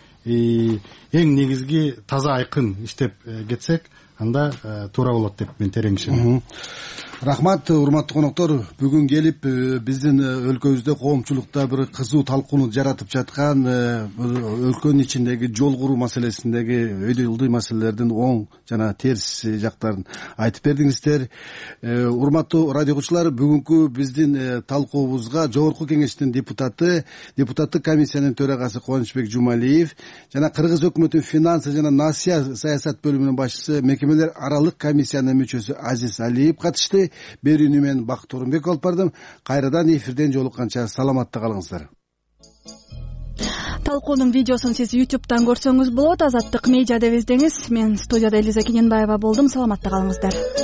Эң негизги таза айкын иштеп кетсек, анда туура болот деп мен терең ишенем. Рахмат, урматтуу коноктор. Бүгүн келип биздин өлкөбүздө коомчулукта бир кызуу талкууну жаратып жаткан өлкөнүн ичиндеги жол куруу маселесиндеги өйдө ылдый маселелердин оң жана терс жактарын айтып бердиңиздер. Урматтуу радио угуучулар, бүгүнкү биздин талкуубузга Жогорку Кеңештин депутаты, депутаттык комиссиянын төрагасы Кубанычбек Жумалиев жана Кыргыз өкмөтүнүн финансы жана насыя саясат бөлүмүнүн башчысы, мекемелер аралык комиссиянын мүчөсү Азиз Алиев катышты. берүүнү мен Бакыт Орунбеков алып бардым. Кайрадан эфирден жолукканча саламатта калыңыздар. Талкуунун видеосун сиз ютубтан көрсөңүз болот. Азаттык медиа деп издеңиз. Мен студияда Элиза Кененбаева болдум. Саламатта калыңыздар.